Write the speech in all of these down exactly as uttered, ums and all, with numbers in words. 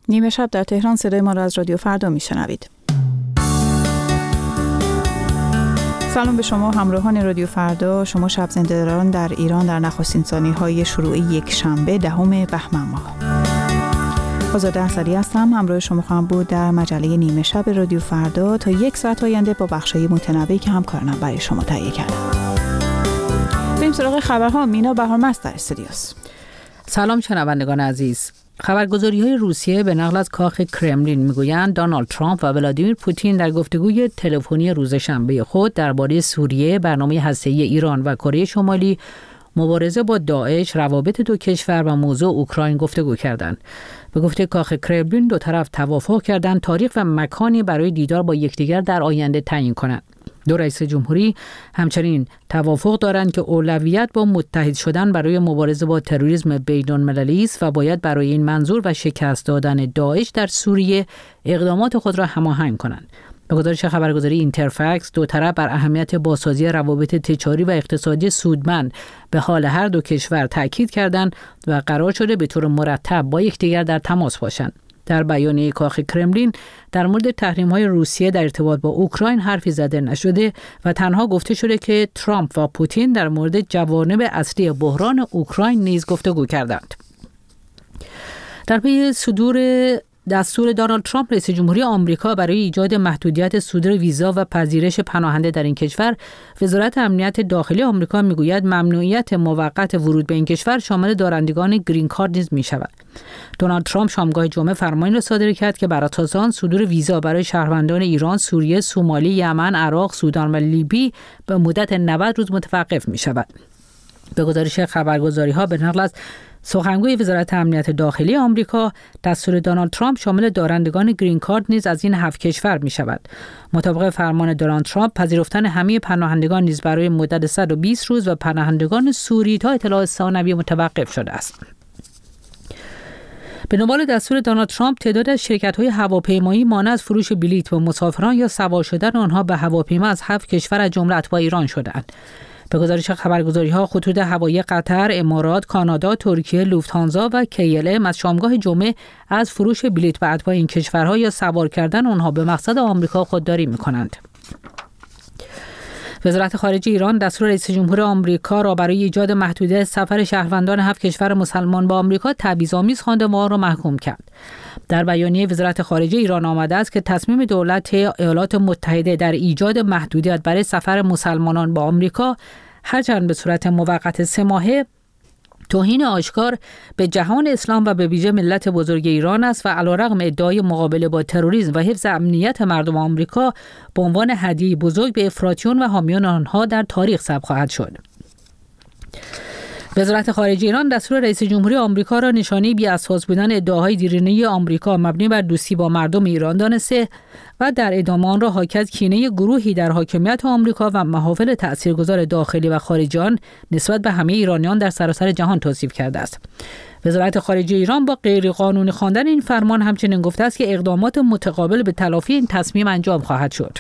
نیمه شب در تهران صدای ما را از رادیو فردا میشنوید. سلام به شما همراهان رادیو فردا. شما شب زنده‌داران در ایران در نخستین ثانیه‌های شروع یک شنبه دهم بهمن ماه. آزاده انصاری هستم، همراه شما خواهم بود در مجله نیمه شب رادیو فردا تا یک ساعت آینده با بخشای متنوعی که همکارانم برای شما تهیه کردم. بریم سراغ خبرها. مینا بهارمست در استودیوست. سلام شنوندگان عزیز. خبرگزاری‌های روسیه به نقل از کاخ کرملین میگویند دونالد ترامپ و ولادیمیر پوتین در گفتگوی تلفنی روز شنبه خود درباره سوریه، برنامه هسته‌ای ایران و کره شمالی، مبارزه با داعش، روابط دو کشور و موضوع اوکراین گفتگو کردند. به گفته کاخ کرملین دو طرف توافق کردند تاریخ و مکانی برای دیدار با یکدیگر در آینده تعیین کنند. دو رئیس جمهوری همچنین توافق دارند که اولویت با متحد شدن برای مبارزه با تروریسم بین‌المللی است و باید برای این منظور و شکست دادن داعش در سوریه اقدامات خود را هماهنگ کنند. به گزارش خبرگزاری اینترفکس، دو طرف بر اهمیت بازسازی روابط تجاری و اقتصادی سودمند به حال هر دو کشور تاکید کردند و قرار شده به طور مرتب با یکدیگر در تماس باشند. در بیانیه کاخ کرملین در مورد تحریم‌های روسیه در ارتباط با اوکراین حرفی زده نشده و تنها گفته شده که ترامپ و پوتین در مورد جوانب اصلی بحران اوکراین نیز گفتگو کردند. در پی صدور دستور دونالد ترامپ رئیس جمهوری آمریکا برای ایجاد محدودیت صدور ویزا و پذیرش پناهنده در این کشور، وزارت امنیت داخلی آمریکا میگوید ممنوعیت موقت ورود به این کشور شامل دارندگان گرین کارت نیز میشود. دونالد ترامپ شامگاه جمعه فرمانی را صادر کرد که بر اساس آن صدور ویزا برای شهروندان ایران، سوریه، سومالی، یمن، عراق، سودان و لیبی به مدت نود روز متوقف میشود. به گزارش خبرگزاری‌ها به نقل از سخنگوی وزارت امنیت داخلی آمریکا، دستور دونالد ترامپ شامل دارندگان گرین کارت نیز از این هفت کشور می شود. مطابق فرمان دونالد ترامپ، پذیرفتن همه پناهندگان نیز برای مدت صد و بیست روز و پناهندگان سوری تا اطلاع ثانویه متوقف شده است. به دنبال دستور دونالد ترامپ، تعداد از شرکت‌های هواپیمایی مانع از فروش بلیط به مسافران یا سوار شدن آنها به هواپیما از هفت کشور از جمله اتباع ایران شدند. به گزارش خبرگزاری‌ها، خطوط هوایی قطر، امارات، کانادا، ترکیه، لوفت‌هانزا و کی ال ام از شامگاه جمعه از فروش بلیط به اتباع این کشورها یا سوار کردن آنها به مقصد آمریکا خودداری می‌کنند. وزارت خارجه ایران دستور رئیس جمهور آمریکا را برای ایجاد محدودیت سفر شهروندان هفت کشور مسلمان به آمریکا تبعیض‌آمیز خواند و آن را محکوم کرد. در بیانیه وزارت خارجه ایران آمده است که تصمیم دولت ایالات متحده در ایجاد محدودیت برای سفر مسلمانان به آمریکا، هرچند به صورت موقت سه ماهه، توهین آشکار به جهان اسلام و به ویژه ملت بزرگ ایران است و علیرغم ادعای مقابله با تروریسم و حفظ امنیت مردم آمریکا به عنوان هدیه بزرگ به افراطیون و حامیان آنها در تاریخ ثبت خواهد شد. وزارت خارجه ایران دستور رئیس جمهوری آمریکا را نشانه بی‌اساس بودن ادعاهای دیرینه آمریکا مبنی بر دوستی با مردم ایران دانسته و در ادامه آن را حاکی از کینه گروهی در حاکمیت آمریکا و محافل تأثیرگذار داخلی و خارجی آن نسبت به همه ایرانیان در سراسر جهان توصیف کرده است. وزارت خارجه ایران با غیرقانونی خواندن این فرمان همچنین گفته است که اقدامات متقابل به تلافی این تصمیم انجام خواهد شد.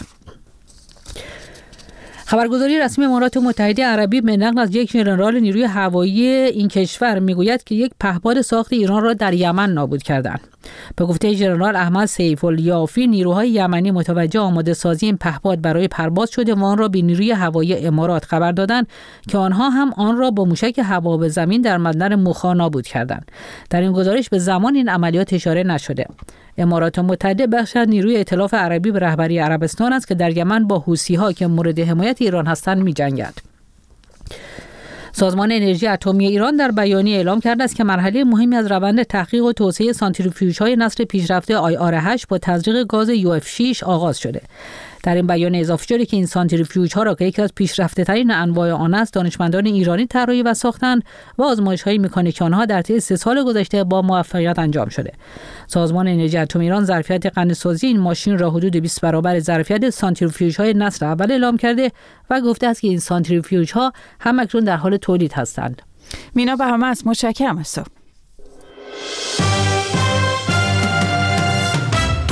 خبرگزاری رسمی امارات متحده عربی به نقل از یک ژنرال نیروی هوایی این کشور میگوید که یک پهپاد ساخت ایران را در یمن نابود کردند. به گفته ژنرال احمد سیف الیافی، نیروهای یمنی متوجه آماده سازی این پهپاد برای پرواز شده و آن را به نیروی هوایی امارات خبر دادند که آنها هم آن را با موشک هوا به زمین در بندر موخا نابود کردند. در این گزارش به زمان این عملیات اشاره نشده. امارات متحده بخش از نیروی ائتلاف عربی به رهبری عربستان است که در یمن با حوثی‌ها که مورد حمایت ایران هستند می‌جنگد. سازمان انرژی اتمی ایران در بیانیه اعلام کرده است که مرحله مهمی از روند تحقیق و توسعه سانتریفیوژهای نسل پیشرفته آی آر هشت با تزریق گاز یو اف شش آغاز شده. در این بیانیه اضافه شده که این سانتریفیوژها را که یکی از پیشرفته‌ترین انواع آن است، دانشمندان ایرانی طراحی و ساختند و آزمایش‌های مکانیکی آنها در طی سه سال گذشته با موفقیت انجام شده. سازمان انرژی اتمی ایران ظرفیت غنی‌سازی این ماشین را حدود بیست برابر ظرفیت سانتریفیوژهای نسل اول اعلام کرده و گفته است که این سانتریفیوژها همکنون در حال تولید هستند. مینا بهارمست، متشکرم از تو.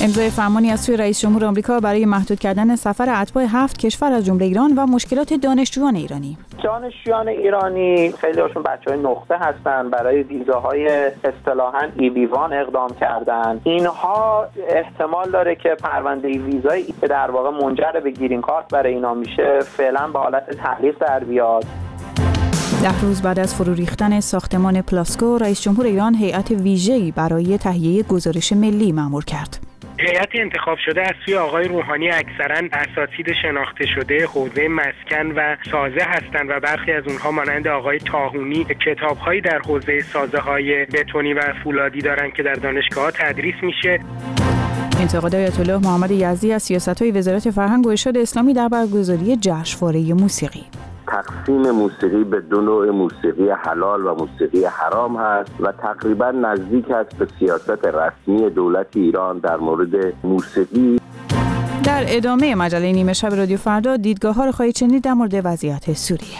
امضای فرمانی از سوی رئیس جمهور آمریکا برای محدود کردن سفر اتباع هفت کشور از جمله ایران و مشکلات دانشجویان ایرانی. دانشجویان ایرانی خیلی هاشون بچهای نخبه هستن، برای ویزاهای اصطلاحاً ای بی وان اقدام کردن. اینها احتمال داره که پرونده ویزایی که در واقع منجر به گرین کارت برای اینا میشه فعلا به حالت تعلیق در بیاد. ده روز بعد از فرو ریختن ساختمان پلاسکو، رئیس جمهور ایران هیئت ویژه‌ای برای تهیه گزارش ملی مأمور کرد. هیئت انتخاب شده از سوی آقای روحانی اکثراً اساتید شناخته شده حوزه مسکن و سازه هستند و برخی از اونها مانند آقای طاحونی کتاب‌هایی در حوزه سازه‌های بتونی و فولادی دارند که در دانشگاه‌ها تدریس میشه. انتقاد آیت الله محمد یزدی از سیاست‌های وزارت فرهنگ و ارشاد اسلامی در برگزاری جشنواره موسیقی. تقسیم موسیقی به دو نوع، موسیقی حلال و موسیقی حرام هست و تقریبا نزدیک است به سیاست رسمی دولت ایران در مورد موسیقی. در ادامه مجله نیمه شب رادیو فردا دیدگاه‌ها را خواهید شنید در مورد وضعیت سوریه.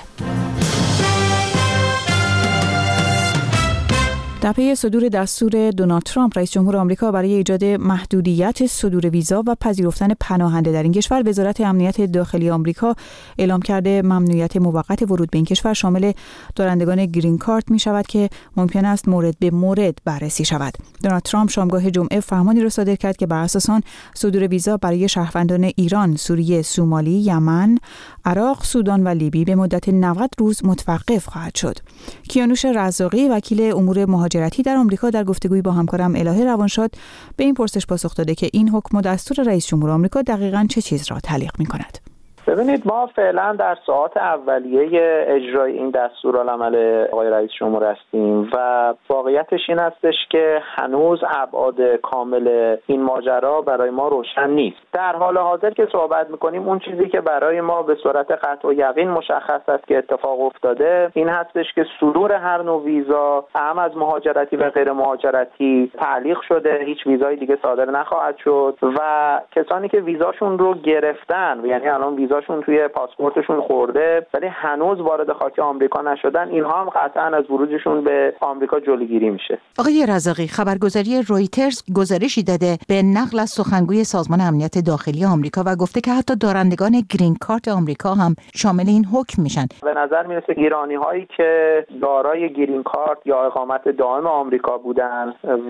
در پی صدور دستور دونالد ترامپ رئیس جمهور آمریکا برای ایجاد محدودیت صدور ویزا و پذیرفتن پناهنده در این کشور، وزارت امنیت داخلی آمریکا اعلام کرده ممنوعیت موقت ورود به این کشور شامل دارندگان گرین کارت می شود که ممکن است مورد به مورد بررسی شود. دونالد ترامپ شامگاه جمعه فرمانی را صادر کرد که بر اساس آن صدور ویزا برای شهروندان ایران، سوریه، سومالی، یمن، عراق، سودان و لیبی به مدت نود روز متوقف خواهد شد. کیانوش رزاقی وکیل امور مهاجرتی در آمریکا در گفتگویی با همکارم الهه روانشاد به این پرسش پاسخ داده که این حکم و دستور رئیس جمهور آمریکا دقیقاً چه چیز را تعلیق می‌کند. ببینید، ما فعلا در ساعات اولیه اجرای این دستورالعمل آقای رئیس جمهور هستیم و واقعیتش این هستش که هنوز ابعاد کامل این ماجرا برای ما روشن نیست. در حال حاضر که صحبت میکنیم، اون چیزی که برای ما به صورت قطع و یقین مشخص است که اتفاق افتاده این هستش که صدور هر نوع ویزا، هم از مهاجرتی و غیر مهاجرتی، تعلیق شده. هیچ ویزای دیگه صادر نخواهد شد و کسانی که ویزاشون رو گرفتن، یعنی الان ویزا شون توی پاسپورتشون خورده ولی هنوز وارد خاک آمریکا نشدن، اینها هم قطعاً از ورودشون به آمریکا جلوگیری میشه. آقای رزاقی، خبرگزاری رویترز گزارشی داده به نقل از سخنگوی سازمان امنیت داخلی آمریکا و گفته که حتی دارندگان گرین کارت آمریکا هم شامل این حکم میشن. به نظر میرسه ایرانی هایی که دارای گرین کارت یا اقامت دائم آمریکا بودن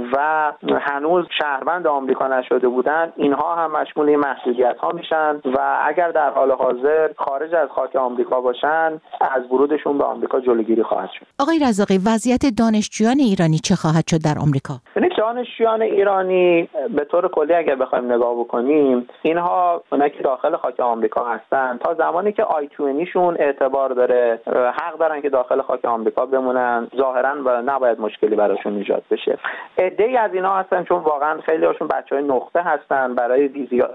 و هنوز شهروند آمریکا نشده بودن، اینها هم مشمول این محدودیت ها میشن و اگر در حال حاضر خارج از خاک آمریکا باشن، از ورودشون به آمریکا جلوگیری خواهد شد. آقای رزاقی، وضعیت دانشجویان ایرانی چه خواهد شد در آمریکا؟ یعنی دانشجویان ایرانی به طور کلی اگر بخوایم نگاه بکنیم، اینها اونایی که داخل خاک آمریکا هستن تا زمانی که آی بیست شون اعتبار داره حق دارن که داخل خاک آمریکا بمونن، ظاهرا و نباید مشکلی براشون ایجاد بشه. عده‌ای از اینا هستن چون واقعا خیلی هاشون بچهای نخبه هستن، برای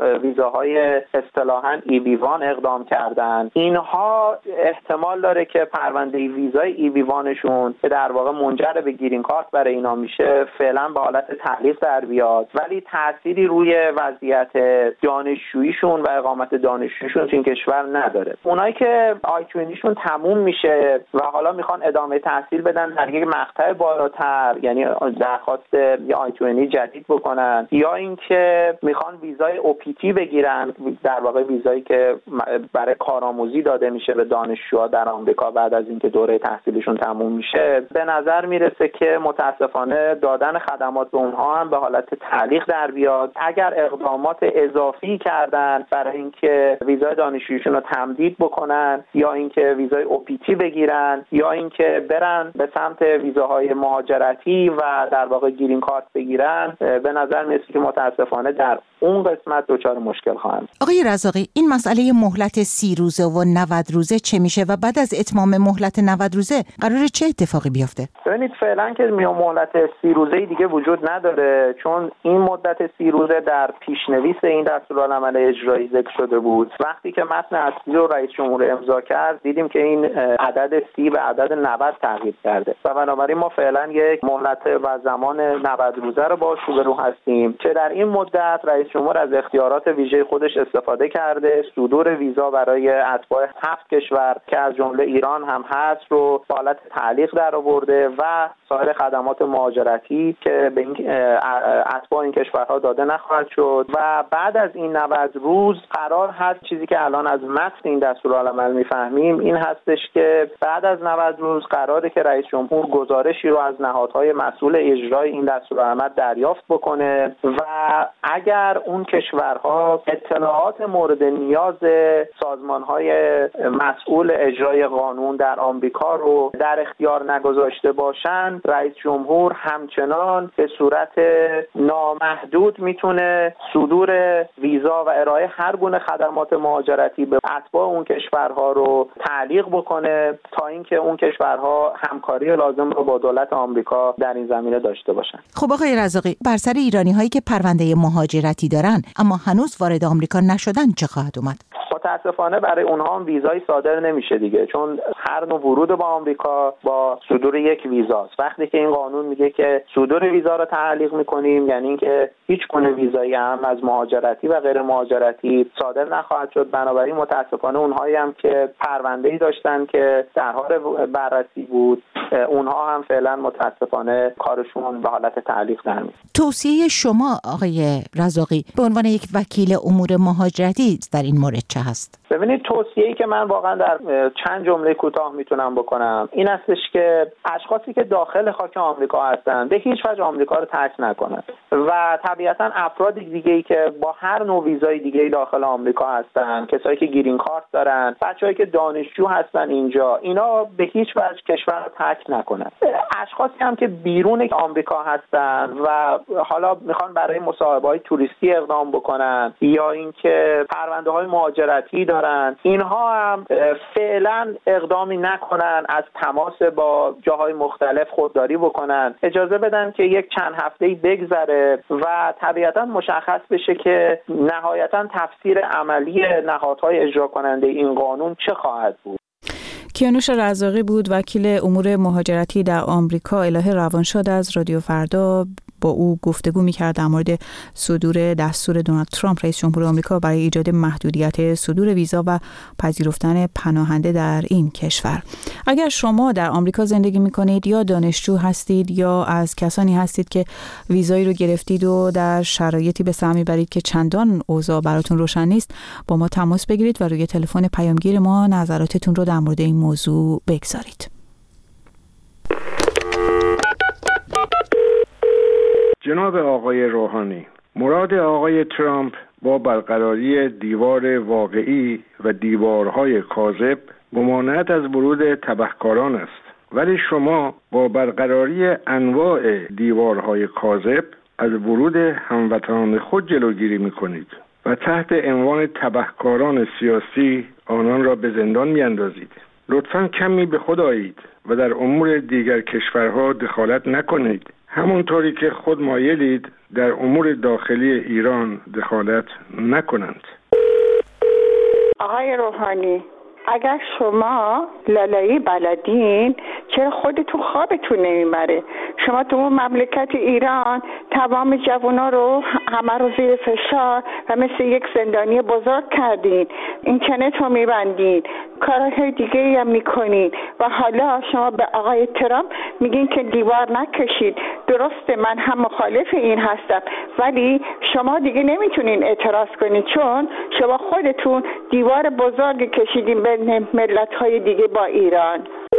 ویزاهای اصطلاحاً ای بی وان اقدام کردن. اینها احتمال داره که پرونده ویزای ای بی وانشون که در واقع منجر به گرین کارت برای اینا میشه فعلا به حالت تعلیق در بیاد، ولی تأثیری روی وضعیت دانشجوییشون و اقامت دانشجوییشون تو این کشور نداره. اونایی که آی بیست شون تموم میشه و حالا میخوان ادامه تحصیل بدن در یک مقطع بالاتر، یعنی درخواست یا آی بیست جدید بکنن، یا اینکه میخوان ویزای او پی تی بگیرن، در واقع ویزایی که برای کارآموزی داده میشه به دانشجوها در آمریکا بعد از اینکه دوره تحصیلشون تموم میشه، به نظر میرسه که متاسفانه دادن خدمات به اونها هم به حالت تعلیق در بیاد. اگر اقدامات اضافی کردن برای اینکه ویزای دانشجوییشون رو تمدید بکنن، یا اینکه ویزای او پی تی بگیرن، یا اینکه برن به سمت ویزاهای مهاجرتی و در واقع گرین کارت بگیرن، به نظر میرسه که متاسفانه در اون قسمت دچار مشکل خواهند. آقای رزاقی، این مسئله مهلت سی روزه و نود روزه چه میشه و بعد از اتمام مهلت نود روزه قراره چه اتفاقی بیفته؟ ببینید، فعلا که میون مهلت سی روزه دیگه وجود نداره، چون این مدت سی روزه در پیشنویس این دستورالعمل اجرایی ذکر شده بود. وقتی که متن اصلی رو رئیس جمهور امضا کرد، دیدیم که این عدد سی به عدد نود تغییر کرده و بنابراین ما فعلا یک مهلت و زمان نود روزه رو باش روبرو هستیم که در این مدت رئیس جمهور از اختیارات ویژه خودش استفاده کرده، صدور ویزا برای اتباع هفت کشور که از جمله ایران هم هست رو به حالت تعلیق در آورده و سایر خدمات مهاجرتی که به این اتباع این کشورها داده نخواهد شد و بعد از این نود روز قرار هست، چیزی که الان از متن این دستورالعمل میفهمیم این هستش که بعد از نود روز قراره که رئیس جمهور گزارشی رو از نهادهای مسئول اجرای این دستورالعمل دریافت بکنه و اگر اون کشورها اطلاعات مورد نیاز سازمانهای مسئول اجرای قانون در آمریکا رو در اختیار نگذاشته باشند، رئیس جمهور همچنان به صورت نامحدود میتونه صدور ویزا و ارائه هر گونه خدمات مهاجرتی به اتباع اون کشورها رو تعلیق بکنه تا اینکه اون کشورها همکاری لازم رو با دولت آمریکا در این زمینه داشته باشن. خب آقای رزاقی، بر سر ایرانی هایی که پرونده مهاجرتی دارن اما هنوز وارد آمریکا نشدن چه خواهد اومد؟ متاسفانه برای اونها هم ویزای صادر نمیشه دیگه، چون هر نوع ورود به آمریکا با صدور یک ویزاست. وقتی که این قانون میگه که صدور ویزا رو تعلیق میکنیم، یعنی اینکه هیچ گونه ویزایی هم از مهاجرتی و غیر مهاجرتی صادر نخواهد شد. بنابراین متاسفانه اونهایی هم که پرونده‌ای داشتن که در حال بررسی بود، اونها هم فعلا متاسفانه کارشون به حالت تعلیق در میاد. توصیه شما آقای رزاقی به عنوان یک وکیل امور مهاجرتی در این مورد چه هست؟ ببینید، توصیه‌ای که من واقعا در چند جمله کوتاه میتونم بکنم این هستش که اشخاصی که داخل خاک آمریکا هستن به هیچ وجه آمریکا رو ترک نکنن و طبیعتاً افراد دیگه‌ای که با هر نوع ویزای دیگه‌ای داخل آمریکا هستن، کسایی که گرین کارت دارن، بچه‌ای که دانشجو هستن اینجا، اینا به هیچ وجه کشور رو ترک نکنن. اشخاصی هم که بیرون آمریکا هستن و حالا میخوان برای مصاحبه‌های توریستی اقدام بکنن یا اینکه پرونده‌های مهاجرتی دارن، اینها هم فعلا اقدامی نکنن، از تماس با جاهای مختلف خودداری بکنن، اجازه بدن که یک چند هفته‌ای بگذره و طبیعتا مشخص بشه که نهایتا تفسیر عملی نهادهای اجرا کننده این قانون چه خواهد بود. کیانوش رزاقی بود، وکیل امور مهاجرتی در آمریکا. الهه روانشاد از رادیو فردا با او گفتگو می‌کرد در مورد صدور دستور دونالد ترامپ رئیس جمهور آمریکا برای ایجاد محدودیت صدور ویزا و پذیرفتن پناهنده در این کشور. اگر شما در آمریکا زندگی می‌کنید یا دانشجو هستید یا از کسانی هستید که ویزایی رو گرفتید و در شرایطی به سر می‌برید که چندان اوضاع براتون روشن نیست، با ما تماس بگیرید و روی تلفن پیامگیر ما نظراتتون رو در مورد این موضوع بگذارید. جناب آقای روحانی، مراد آقای ترامپ با برقراری دیوار واقعی و دیوارهای کاذب ممانعت از ورود تبهکاران است، ولی شما با برقراری انواع دیوارهای کاذب از ورود هموطنان خود جلوگیری می‌کنید و تحت عنوان تبهکاران سیاسی آنان را به زندان می‌اندازید. لطفاً کمی به خود آیید و در امور دیگر کشورها دخالت نکنید، همونطوری که خود مایلید در امور داخلی ایران دخالت نکنند. آقای روحانی، اگر شما لالایی بلدین چرا خودتون خوابتون نمیبره؟ شما تو اون مملکت ایران تمام جوونا رو همه رو زیر فشار و مثل یک زندانی بزرگ کردین، اینترنت رو میبندین، کارهای دیگه هم میکنین و حالا شما به آقای ترامپ میگین که دیوار نکشید. درسته، من هم مخالف این هستم، ولی شما دیگه نمیتونین اعتراض کنین چون شما خودتون دیوار بزرگی کشیدین بین ملت‌های دیگه با ایران.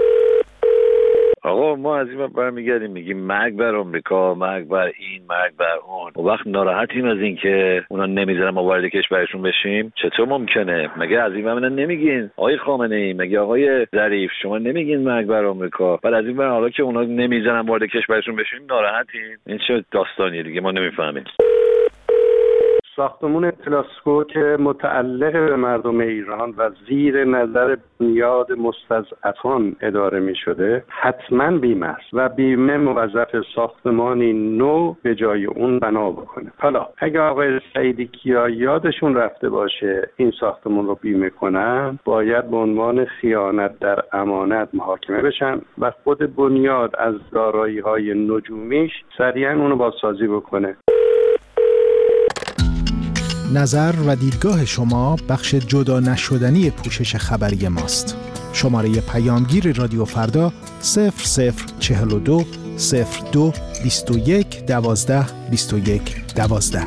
آقا ما از این برمیگردیم میگیم مرگ بر آمریکا، مرگ بر این، مرگ بر اون. و وقت ناراحتیم از این که اونا نمیذارن ما وارد کشورشون بشیم. چطور ممکنه؟ مگه از این من نمیگین آقای خامنه‌ای، مگه آقای ظریف شما نمیگین مرگ بر آمریکا؟ بعد از این من حالا که اونا نمیذارن وارد کشورشون بشیم ناراحتیم. این چه داستانیه دیگه؟ ما نمیفهمیم. ساختمون پلاسکو که متعلق به مردم ایران و زیر نظر بنیاد مستضعفان اداره می شده حتما بیمه است و بیمه موظف ساختمانی نو به جای اون بنا بکنه. حالا اگه آقای سعیدی کیا یادشون رفته باشه این ساختمون رو بیمه کنن، باید به عنوان خیانت در امانت محاکمه بشن و خود بنیاد از دارایی های نجومیش سریعا اونو بازسازی بکنه. نظر و دیدگاه شما بخش جدا نشدنی پوشش خبری ماست. شماره پیامگیر رادیو فردا صفر صفر چهل و دو صفر دو بیست و یک دوازده بیست و یک دوازده.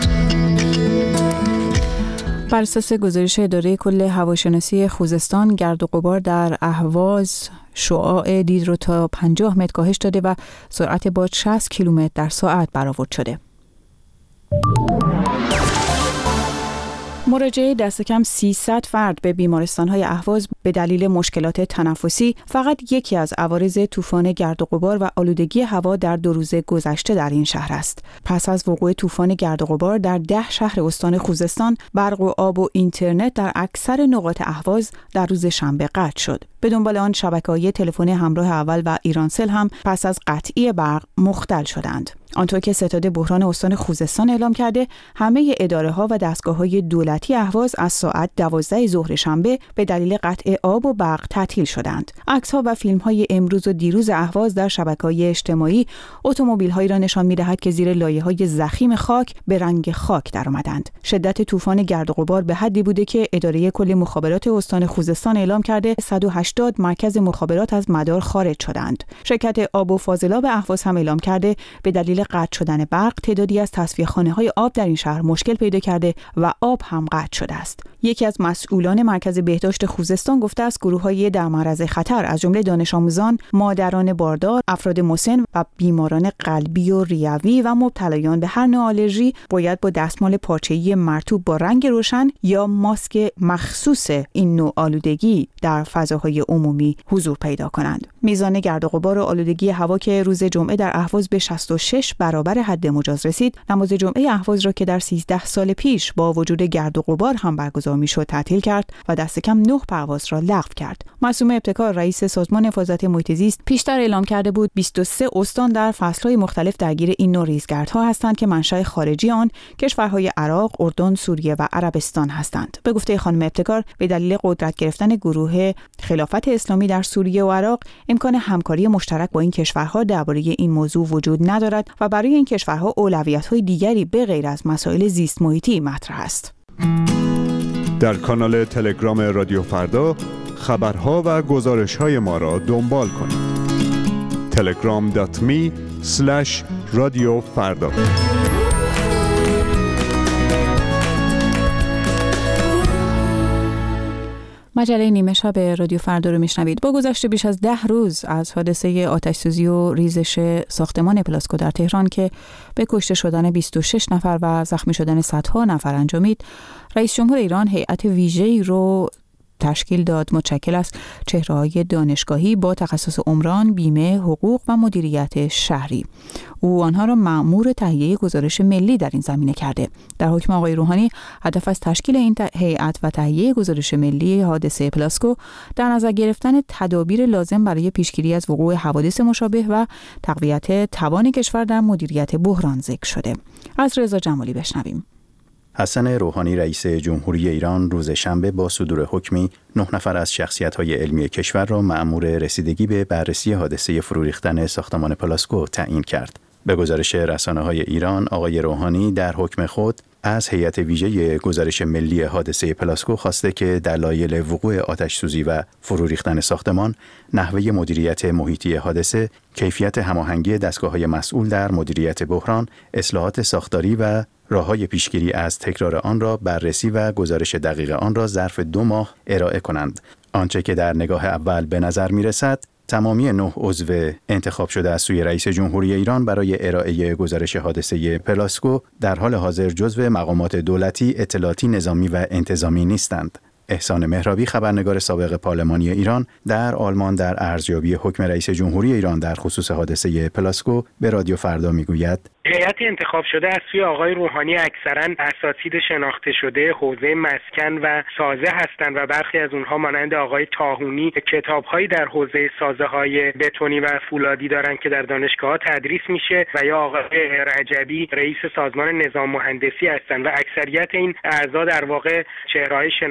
بر اساس گزارش اداره کل هواشناسی خوزستان، گرد و غبار در اهواز شعاع دید رو تا پنجاه متر کاهش داده و سرعت باد شصت کیلومتر در ساعت برآورد شده. مراجعه دست کم سیصد فرد به بیمارستان‌های اهواز به دلیل مشکلات تنفسی فقط یکی از عوارض طوفان گرد و غبار و آلودگی هوا در دو روز گذشته در این شهر است. پس از وقوع طوفان گرد و غبار در ده شهر استان خوزستان، برق و آب و اینترنت در اکثر نقاط اهواز در روز شنبه قطع شد. به دنبال آن شبکه‌های تلفن همراه اول و ایرانسل هم پس از قطعی برق مختل شدند. آنطور که ستاد بحران استان خوزستان اعلام کرده، همه اداره‌ها و دستگاه‌های دولتی اهواز از ساعت دوازده ظهر شنبه به دلیل قطع آب و برق تعطیل شدند. عکس‌ها و فیلم‌های امروز و دیروز اهواز در شبکه‌های اجتماعی اتومبیل‌هایی را نشان می‌دهد که زیر لایه‌های ضخیم خاک به رنگ خاک درآمدند. شدت طوفان گرد و غبار به حدی بوده که اداره کل مخابرات استان خوزستان اعلام کرده صد و هشتاد مرکز مخابرات از مدار خارج شدند. شرکت آب و فاضلاب اهواز هم اعلام کرده به دلیل قطع شدن برق تعدادی از تصفیه‌خانه‌های آب در این شهر مشکل پیدا کرده و آب هم قطع شده است. یکی از مسئولان مرکز بهداشت خوزستان گفته است گروه‌های در معرض خطر از جمله دانش آموزان، مادران باردار، افراد مسن و بیماران قلبی و ریوی و مبتلایان به هر نوع آلرژی باید با دستمال پارچه‌ای مرطوب با رنگ روشن یا ماسک مخصوص این نوع آلودگی در فضاهای عمومی حضور پیدا کنند. میزان گرد و غبار و آلودگی هوا که روز جمعه در اهواز به شصت و شش برابر حد مجاز رسید، نماز جمعه اهواز را که در سیزده سال پیش با وجود گرد و غبار هم برگزار میشد تعطیل کرد و دست کم نه پرواز را لغو کرد. معصومه ابتکار، رئیس سازمان حفاظت محیط زیست، پیشتر اعلام کرده بود بیست و سه استان در فصل‌های مختلف درگیر این نوع ریزگردها هستند که منشأ خارجی آن کشورهای عراق، اردن، سوریه و عربستان هستند. به گفته خانم ابتکار، به دلیل قدرت گرفتن گروه خلافت اسلامی در سوریه و عراق، امکان همکاری مشترک با این کشورها درباره این موضوع وجود ندارد و برای این کشورها اولویت‌های دیگری به غیر از مسائل زیست محیطی مطرح است. در کانال تلگرام رادیو فردا خبرها و گزارش‌های ما را دنبال کنید. تلگرام دات می اسلش رادیو فردا. مجله نیمه شب رادیو فردا رو میشنوید. با گذشت بیش از ده روز از حادثه آتش‌سوزی و ریزش ساختمان پلاسکو در تهران که به کشته شدن بیست و شش نفر و زخمی شدن صدها نفر انجامید، رئیس جمهور ایران هیئت ویژه‌ای رو تشکیل داد متشکل از چهره‌های دانشگاهی با تخصص عمران، بیمه، حقوق و مدیریت شهری. او آنها را مأمور تهیه گزارش ملی در این زمینه کرده. در حکم آقای روحانی، هدف از تشکیل این هیئت و تهیه گزارش ملی حادثه پلاسکو در نظر گرفتن تدابیر لازم برای پیشگیری از وقوع حوادث مشابه و تقویت توان کشور در مدیریت بحران ذکر شده. از رضا جمالی بشنویم. حسن روحانی رئیس جمهوری ایران روز شنبه با صدور حکمی نه نفر از شخصیت‌های علمی کشور را مأمور رسیدگی به بررسی حادثه فرو ریختن ساختمان پلاسکو تعیین کرد. به گزارش رسانه‌های ایران، آقای روحانی در حکم خود از هیئت ویژه گزارش ملی حادثه پلاسکو خواسته که دلایل وقوع آتش‌سوزی و فرو ریختن ساختمان، نحوه مدیریت محیطی حادثه، کیفیت هماهنگی دستگاه‌های مسئول در مدیریت بحران، اصلاحات ساختاری و راه‌های پیشگیری از تکرار آن را بررسی و گزارش دقیق آن را ظرف دو ماه ارائه کنند. آنچه که در نگاه اول به نظر می‌رسد، تمامی نه عضو انتخاب شده از سوی رئیس جمهوری ایران برای ارائه گزارش حادثه پلاسکو در حال حاضر جزو مقامات دولتی، اطلاعاتی، نظامی و انتظامی نیستند. احسان مهرابی، خبرنگار سابق پارلمانی ایران، در آلمان در ارزیابی حکم رئیس جمهوری ایران در خصوص حادثه پلاسکو به رادیو فردا میگوید: هیئت انتخاب شده از سوی آقای روحانی اکثرا اساتید شناخته شده حوزه مسکن و سازه هستند و برخی از اونها مانند آقای طاهونی کتاب‌هایی در حوزه سازه‌های بتونی و فولادی دارند که در دانشگاه‌ها تدریس میشه و یا آقای رجبی رئیس سازمان نظام مهندسی هستند و اکثریت این اعضا در واقع چهره‌های شناخته شده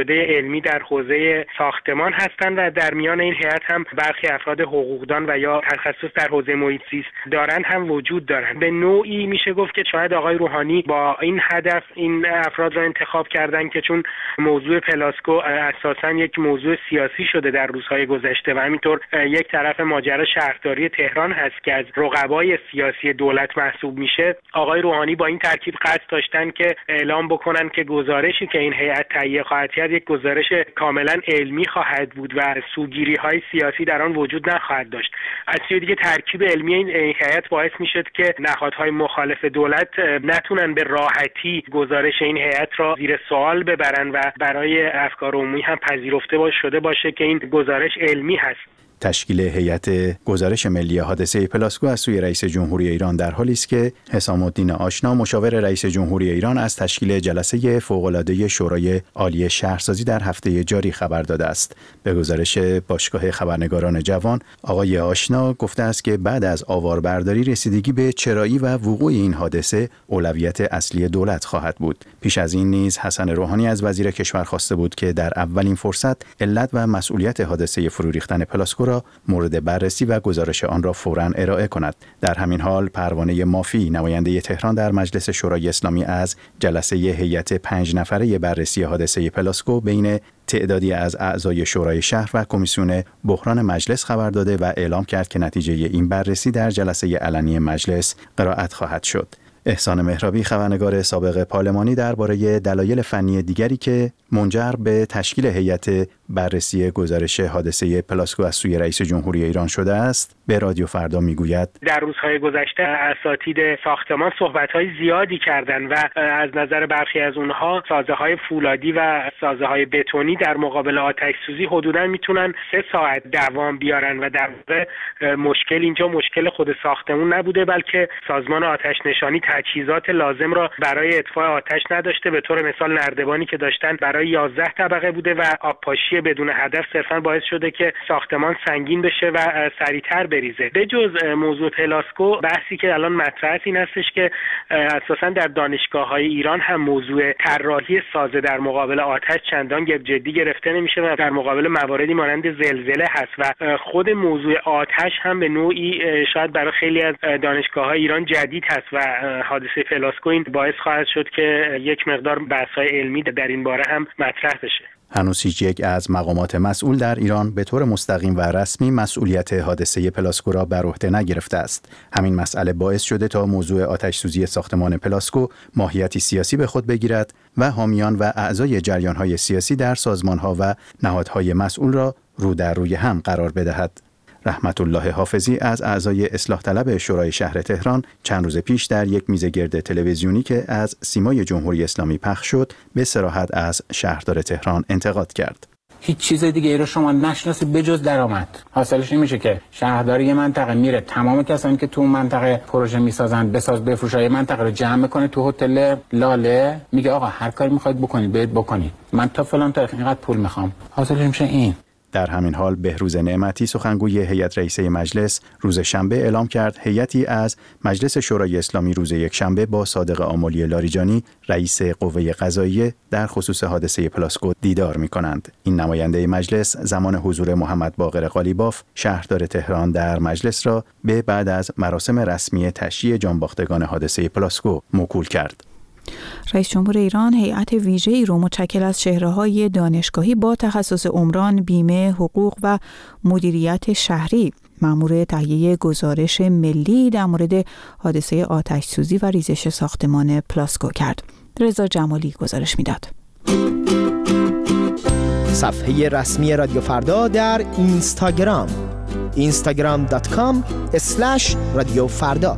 شده علمی در حوزه ساختمان هستند و در میان این هیئت هم برخی افراد حقوقدان و یا تخصص در حوزه محیط زیست دارند هم وجود دارند. به نوعی میشه گفت که شاید آقای روحانی با این هدف این افراد را انتخاب کردن که چون موضوع پلاسکو اساساً یک موضوع سیاسی شده در روزهای گذشته و همینطور یک طرف ماجرا شهرداری تهران هست که از رقبای سیاسی دولت محسوب میشه، آقای روحانی با این ترکیب قصد داشتن که اعلام بکنن که گزارشی که این هیئت تهیه خواهد کرد یک گزارش کاملا علمی خواهد بود و سوگیری‌های سیاسی در آن وجود نخواهد داشت. از سوی دیگه ترکیب علمی این هیئت باعث میشد که نهادهای مخالف دولت نتونن به راحتی گزارش این هیئت را زیر سوال ببرن و برای افکار عمومی هم پذیرفته شده باشه که این گزارش علمی هست. تشکیل هیئت گزارش ملی حادثه پلاسکو از سوی رئیس جمهوری ایران در حالی است که حسام الدین آشنا مشاور رئیس جمهوری ایران از تشکیل جلسه فوق‌العاده شورای عالی شهرسازی در هفته جاری خبر داده است. به گزارش باشگاه خبرنگاران جوان، آقای آشنا گفته است که بعد از آواربرداری رسیدگی به چرایی و وقوع این حادثه اولویت اصلی دولت خواهد بود. پیش از این نیز حسن روحانی از وزیر کشور خواسته بود که در اولین فرصت علت و مسئولیت حادثه فرو ریختن پلاسکو مورد بررسی و گزارش آن را فوراً ارائه کند. در همین حال پروانه مافی نماینده تهران در مجلس شورای اسلامی از جلسه هیئت پنج نفره بررسی حادثه پلاسکو بین تعدادی از اعضای شورای شهر و کمیسیون بحران مجلس خبر داده و اعلام کرد که نتیجه این بررسی در جلسه علنی مجلس قرائت خواهد شد. احسان مهرابی خبرنگار سابق پارلمانی درباره دلایل فنی دیگری که منجر به تشکیل هیئت بررسی گزارش حادثه پلاسکو از سوی رئیس جمهوری ایران شده است به رادیو فردا میگوید در روزهای گذشته اساتید ساختمان صحبت‌های زیادی کردند و از نظر برخی از اونها سازه‌های فولادی و سازه‌های بتونی در مقابل آتش سوزی حدوداً میتونن سه ساعت دوام بیارن و در واقع مشکل اینجا مشکل خود ساختمون نبوده بلکه سازمان آتش نشانی تجهیزات لازم را برای اطفاء آتش نداشته. به طور مثال نردبانی که داشتن برای یازده طبقه بوده و آبپاشی بدون هدف صرفاً باعث شده که ساختمان سنگین بشه و سریعتر بریزه. به جز موضوع پلاسکو بحثی که الان مطرح است این هستش که اساساً در دانشگاه‌های ایران هم موضوع طراحی سازه در مقابل آتش چندان جدی گرفته نمیشه و در مقابل مواردی مانند زلزله هست و خود موضوع آتش هم به نوعی شاید برای خیلی از دانشگاه‌های ایران جدید هست و حادثه پلاسکو این باعث خواهد شد که یک مقدار بحث‌های علمی در این باره هم مطرح بشه. هنوز هیچ یک از مقامات مسئول در ایران به طور مستقیم و رسمی مسئولیت حادثه پلاسکو را بر عهده نگرفته است. همین مسئله باعث شده تا موضوع آتش سوزی ساختمان پلاسکو ماهیتی سیاسی به خود بگیرد و حامیان و اعضای جریان‌های سیاسی در سازمان‌ها و نهادهای مسئول را رو در روی هم قرار بدهد. رحمت الله حافظی از اعضای اصلاح طلب شورای شهر تهران چند روز پیش در یک میز گرد تلویزیونی که از سیمای جمهوری اسلامی پخش شد به صراحت از شهردار تهران انتقاد کرد. هیچ چیز دیگه ای رو شما نشناسید بجز درآمد. حاصلش این میشه که شهرداری یه منطقه میره تمام کسانی که تو اون منطقه پروژه میسازن بساز بفروشای منطقه رو جمع میکنه تو هتل لاله، میگه آقا هر کاری میخواید بکنید برید بکنید، من تا فلان تاریخ اینقدر پول میخوام. حاصلش میشه این. در همین حال بهروز نعمتی سخنگوی هیئت رئیسه مجلس روز شنبه اعلام کرد هیئتی از مجلس شورای اسلامی روز یکشنبه با صادق آملی لاریجانی رئیس قوه قضاییه در خصوص حادثه پلاسکو دیدار می‌کنند. این نماینده مجلس زمان حضور محمد باقر قالیباف شهردار تهران در مجلس را به بعد از مراسم رسمی تشییع جانباختگان حادثه پلاسکو موکول کرد. رئیس جمهور ایران هیئت ویژه‌ای را متشکل از چهره‌های دانشگاهی با تخصص عمران، بیمه، حقوق و مدیریت شهری مأمور تهیه گزارش ملی در مورد حادثه آتش سوزی و ریزش ساختمان پلاسکو کرد. رضا جمالی گزارش میداد. صفحه رسمی رادیو فردا در اینستاگرام اینستاگرام دات کام اسلش رادیو فردا.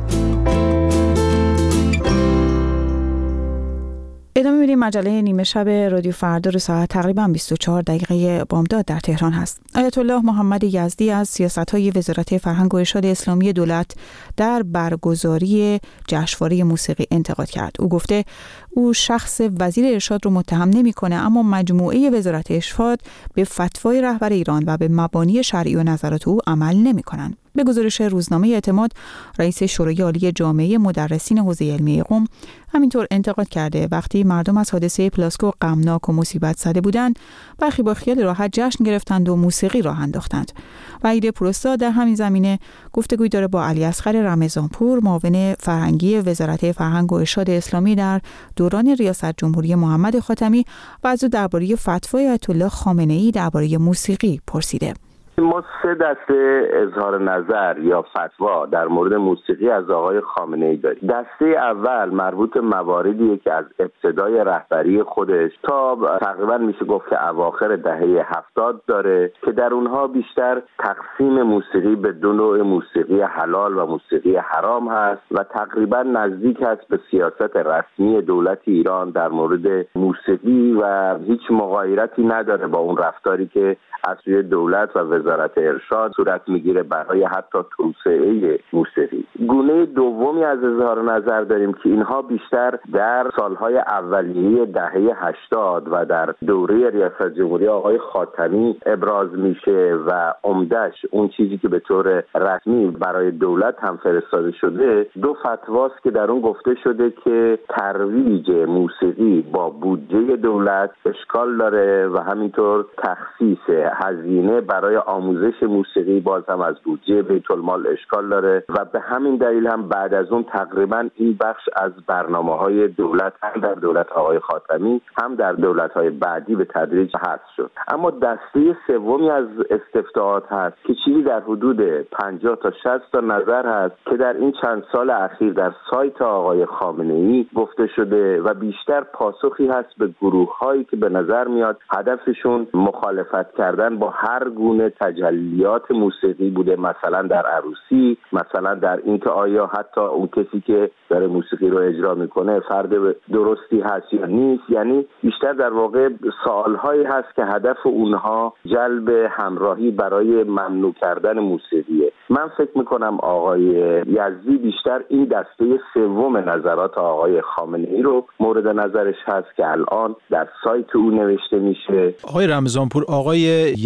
ادامه میدیم. مجله نیمه شب رادیو فردا رو ساعت تقریبا بیست و چهار دقیقه بامداد در تهران هست. آیت الله محمد یزدی از سیاست‌های وزارت فرهنگ و ارشاد اسلامی دولت در برگزاری جشنواره موسیقی انتقاد کرد. او گفته او شخص وزیر ارشاد رو متهم نمی‌کنه، اما مجموعه وزارت ارشاد به فتوای رهبر ایران و به مبانی شرعی و نظرات او عمل نمی‌کنند. به گزارش روزنامه اعتماد، رئیس شورای عالی جامعه مدرسین حوزه علمی قم همینطور انتقاد کرده وقتی مردم از حادثه پلاسکو غمناک و مصیبت زده بودند، برخی با خیال راحت جشن گرفتند و موسیقی راه انداختند. وحید پروستا در همین زمینه گفتگوی داره با علی اصغر رمضانپور، معاون فرهنگی وزارت فرهنگ و ارشاد اسلامی در دوران ریاست جمهوری محمد خاتمی و از او درباره فتوای آیت الله خامنه‌ای درباره موسیقی پرسیده. ما سه دسته اظهار نظر یا فتوا در مورد موسیقی از آقای خامنه‌ای داریم. دسته اول مربوط به مواردیه که از ابتدای رهبری خودش تا تقریبا میشه گفت که اواخر دهه هفتاد داره که در اونها بیشتر تقسیم موسیقی به دو نوع موسیقی حلال و موسیقی حرام هست و تقریبا نزدیک است به سیاست رسمی دولت ایران در مورد موسیقی و هیچ مغایرتی نداره با اون رفتاری که از سوی دولت و وزارت ارشاد صورت میگیره برای حتی توسعه موسیقی. گونه دومی از اظهار نظر داریم که اینها بیشتر در سالهای اولیه دهه هشتاد و در دوره ریاست جمهوری آقای خاتمی ابراز میشه و عمدش اون چیزی که به طور رسمی برای دولت هم فرستاده شده دو فتواست که در اون گفته شده که ترویج موسیقی با بودجه دولت اشکال داره و همینطور تخصیص هزینه برای آموزش موسیقی باز هم از بودجه بیت المال اشکال داره و به همین دلیل هم بعد از اون تقریبا این بخش از برنامه‌های دولت هم در دولت آقای خاتمی هم در دولت‌های بعدی به تدریج حذف شد. اما دسته سومی از استفتاءات هست که چیزی در حدود پنجاه تا شصت تا نظر هست که در این چند سال اخیر در سایت آقای خامنه‌ای گفته شده و بیشتر پاسخی هست به گروه‌هایی که به نظر میاد هدفشون مخالفت کردن با هر گونه تجلیات موسیقی بوده، مثلا در عروسی، مثلا در اینکه آیا حتی اون کسی که داره موسیقی رو اجرا میکنه فرد درستی هست یا نیست. یعنی بیشتر در واقع سوالهایی هست که هدف اونها جلب همراهی برای ممنوع کردن موسیقیه. من فکر میکنم آقای یزدی بیشتر این دسته سوم نظرات آقای خامنه‌ای رو مورد نظرش هست که الان در سایت او نوشته میشه. آقای رمضانپور، آقای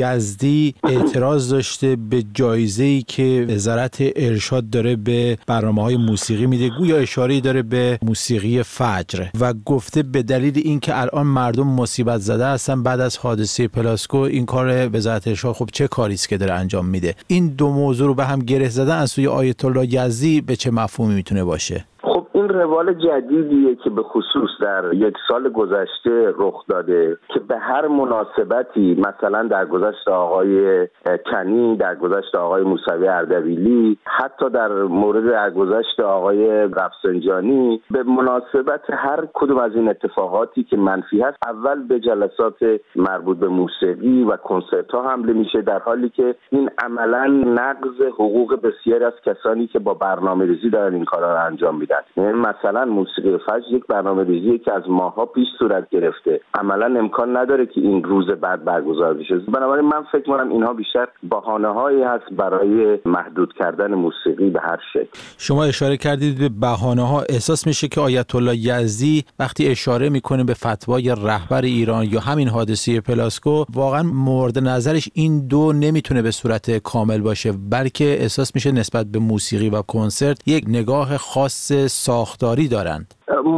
یزدی اعتراض داشته به جایزه‌ای که وزارت ارشاد داره به برنامه‌های موسیقی میده، گویا اشاره‌ای داره به موسیقی فجر و گفته به دلیل اینکه الان مردم مصیبت زده هستن بعد از حادثه پلاسکو این کار وزارت ارشاد خب چه کاری است که داره انجام میده. این دو موضوع رو به هم گره زدن از سوی آیت الله یزدی به چه مفهومی میتونه باشه؟ خب این روال جدیدیه که به خصوص در یک سال گذشته رخ داده که به هر مناسبتی، مثلا در گذشت آقای کنی، در گذشت آقای موسوی اردبیلی، حتی در مورد در گذشت آقای رفسنجانی، به مناسبت هر کدوم از این اتفاقاتی که منفی هست اول به جلسات مربوط به موسیقی و کنسرت ها حمله میشه، در حالی که این عملا نقض حقوق بسیاری از کسانی که با برنامه‌ریزی دارن این کارا رو انجام میدن. یعنی مثلا موسیقی فجر یک برنامه‌ریزی که از ماه‌ها پیش صورت گرفته، عملا امکان نداره که این روز بعد برگزار بشه. بنابراین من فکر می‌کنم اینها بیشتر بهانه‌هایی هست برای محدود کردن موسیقی به هر شکل. شما اشاره کردید به بهانه‌ها. احساس میشه که آیت الله یزدی وقتی اشاره میکنه به فتوای رهبر ایران یا همین حادثه پلاسکو، واقعا مورد نظرش این دو نمیتونه به صورت کامل باشه، بلکه احساس میشه نسبت به موسیقی و کنسرت یک نگاه خاص ساختاری دارند.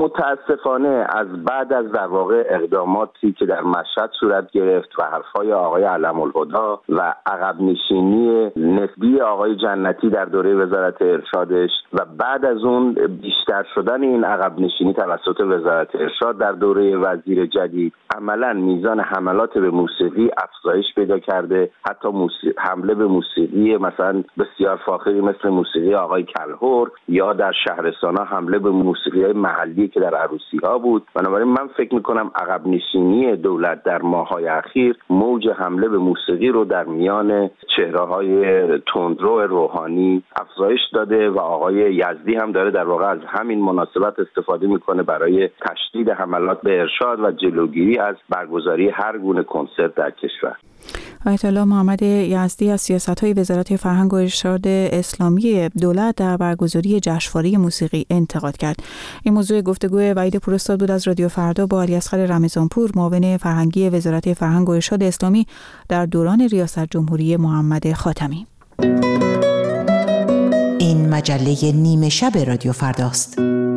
متاسفانه از بعد از در واقع اقداماتی که در مشهد صورت گرفت و حرفای آقای علم الهدا و عقب نشینی نسبی آقای جنتی در دوره وزارت ارشادش و بعد از اون بیشتر شدن این عقب نشینی توسط وزارت ارشاد در دوره وزیر جدید، عملا میزان حملات به موسیقی افزایش پیدا کرده. حتی موسیقی، حمله به موسیقی مثلا بسیار فاخری مثل موسیقی آقای کلهور یا در شهرستان‌ها حمله به موسیقی محلی که در عروسی ها بود. بنابراین من فکر میکنم عقب نشینی دولت در ماه‌های اخیر موج حمله به موسیقی رو در میان چهره‌های تندرو روحانی افزایش داده و آقای یزدی هم داره در واقع از همین مناسبت استفاده میکنه برای تشدید حملات به ارشاد و جلوگیری از برگزاری هر گونه کنسرت در کشور. آیت الله محمد یزدی از سیاست‌های وزارت فرهنگ و ارشاد اسلامی دولت در برگزاری جشنواره موسیقی انتقاد کرد. این موضوع گفتگوی وحید پروستا بود از رادیو فردا با علی اصغر رمضانپور، معاون فرهنگی وزارت فرهنگ و ارشاد اسلامی در دوران ریاست جمهوری محمد خاتمی. مجله نیمه شب رادیو فرداست.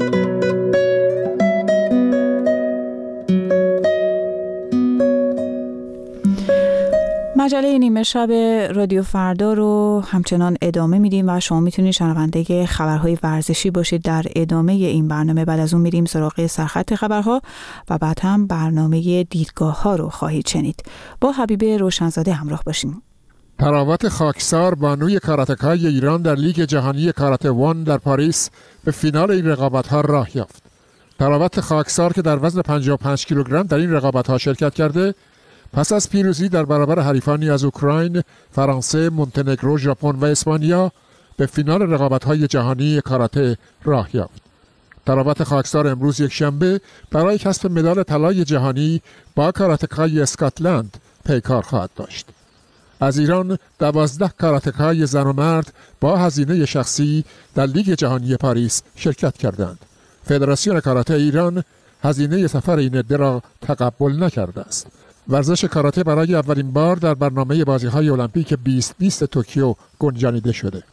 مجله نیمه شب رادیو فردا رو همچنان ادامه میدیم و شما میتونید شنونده خبرهای ورزشی باشید در ادامه این برنامه. بعد از اون میریم سراغ سرخط خبرها و بعد هم برنامه دیدگاه ها رو خواهید شنید. با حبیب روشنزاده همراه باشیم. تراوت خاکسار بانوی کاراتکای ایران در لیگ جهانی کاراته وان در پاریس به فینال این رقابت‌ها راه یافت. تراوت خاکسار که در وزن پنجاه و پنج کیلوگرم در این رقابت‌ها شرکت کرده، پس از پیروزی در برابر حریفانی از اوکراین، فرانسه، مونتنگرو، ژاپن و اسپانیا به فینال رقابت‌های جهانی کاراته راه یافت. تراوت خاکسار امروز یک شنبه برای کسب مدال طلای جهانی با کاراتکای اسکاتلند پیکار خواهد داشت. از ایران دوازده کاراتکای زن و مرد با هزینه شخصی در لیگ جهانی پاریس شرکت کردند. فدراسیون کاراته ایران هزینه سفر این عده را تقبل نکرده است. ورزش کاراته برای اولین بار در برنامه بازی‌های المپیک بیست بیست توکیو گنجانیده شده.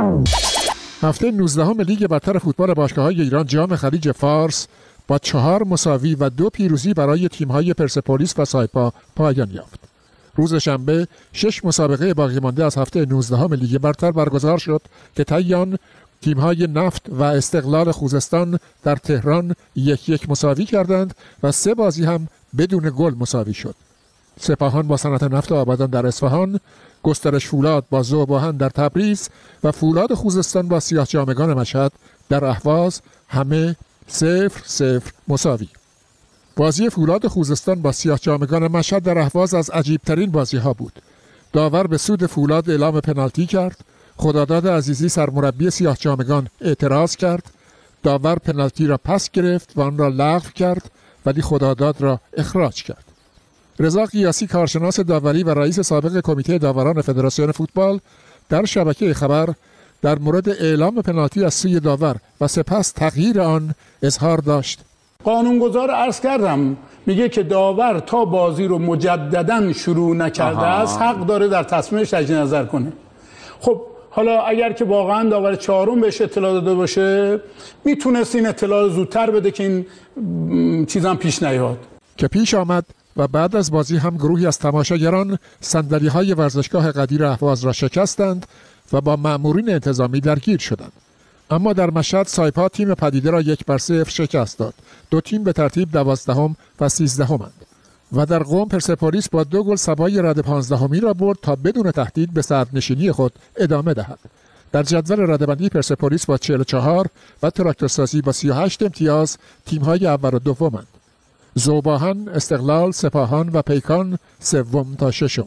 هفته نوزدهم لیگ برتر فوتبال باشگاه‌های ایران جام خلیج فارس با چهار مساوی و دو پیروزی برای تیم‌های پرسپولیس و سایپا پایان یافت. روز شنبه شش مسابقه باقی مانده از هفته نوزدهم لیگ برتر برگزار شد که طی آن تیم‌های نفت و استقلال خوزستان در تهران یک یک مساوی کردند و سه بازی هم بدون گل مساوی شد. سپاهان با صنعت نفت آبادان در اصفهان، گسترش فولاد با ذوب‌آهن در تبریز و فولاد خوزستان با سیاه‌جامگان مشهد در اهواز همه صفر صفر مساوی. بازی فولاد خوزستان با سیاه‌جامگان مشهد در اهواز از عجیب‌ترین بازی‌ها بود. داور به سود فولاد اعلام پنالتی کرد. خداداد عزیزی سرمربی سیاه‌جامگان اعتراض کرد. داور پنالتی را پس گرفت و آن را لغو کرد، ولی خداداد را اخراج کرد. رضا قیاسی کارشناس داوری و رئیس سابق کمیته داوران فدراسیون فوتبال در شبکه خبر در مورد اعلام پنالتی از سوی داور و سپس تغییر آن اظهار داشت. قانونگذار عرض کردم میگه که داور تا بازی رو مجدداً شروع نکرده است حق داره در تصمیمش تجدید نظر کنه. خب حالا اگر که واقعا داور چهارم بهش اطلاع داده باشه میتونست این اطلاع زودتر بده که این چیزام پیش نیاد که پیش آمد و بعد از بازی هم گروهی از تماشاگران صندلی‌های ورزشگاه قدیر اهواز را شکستند و با مأمورین انتظامی درگیر شدند. اما در مشهد سایپا تیم پدیده را یک بر صفر شکست داد. دو تیم به ترتیب دوازدهم و سیزدهمند. و در قم پرسپولیس با دو گل سبای رده پانزدهمی را برد تا بدون تهدید به صدرنشینی خود ادامه دهد. در جدول رده‌بندی پرسپولیس با چهل و چهار و تراکتورسازی با سی و هشت امتیاز تیم‌های اول و دومند. ذوب‌آهن، استقلال، سپاهان و پیکان سوم تا ششم.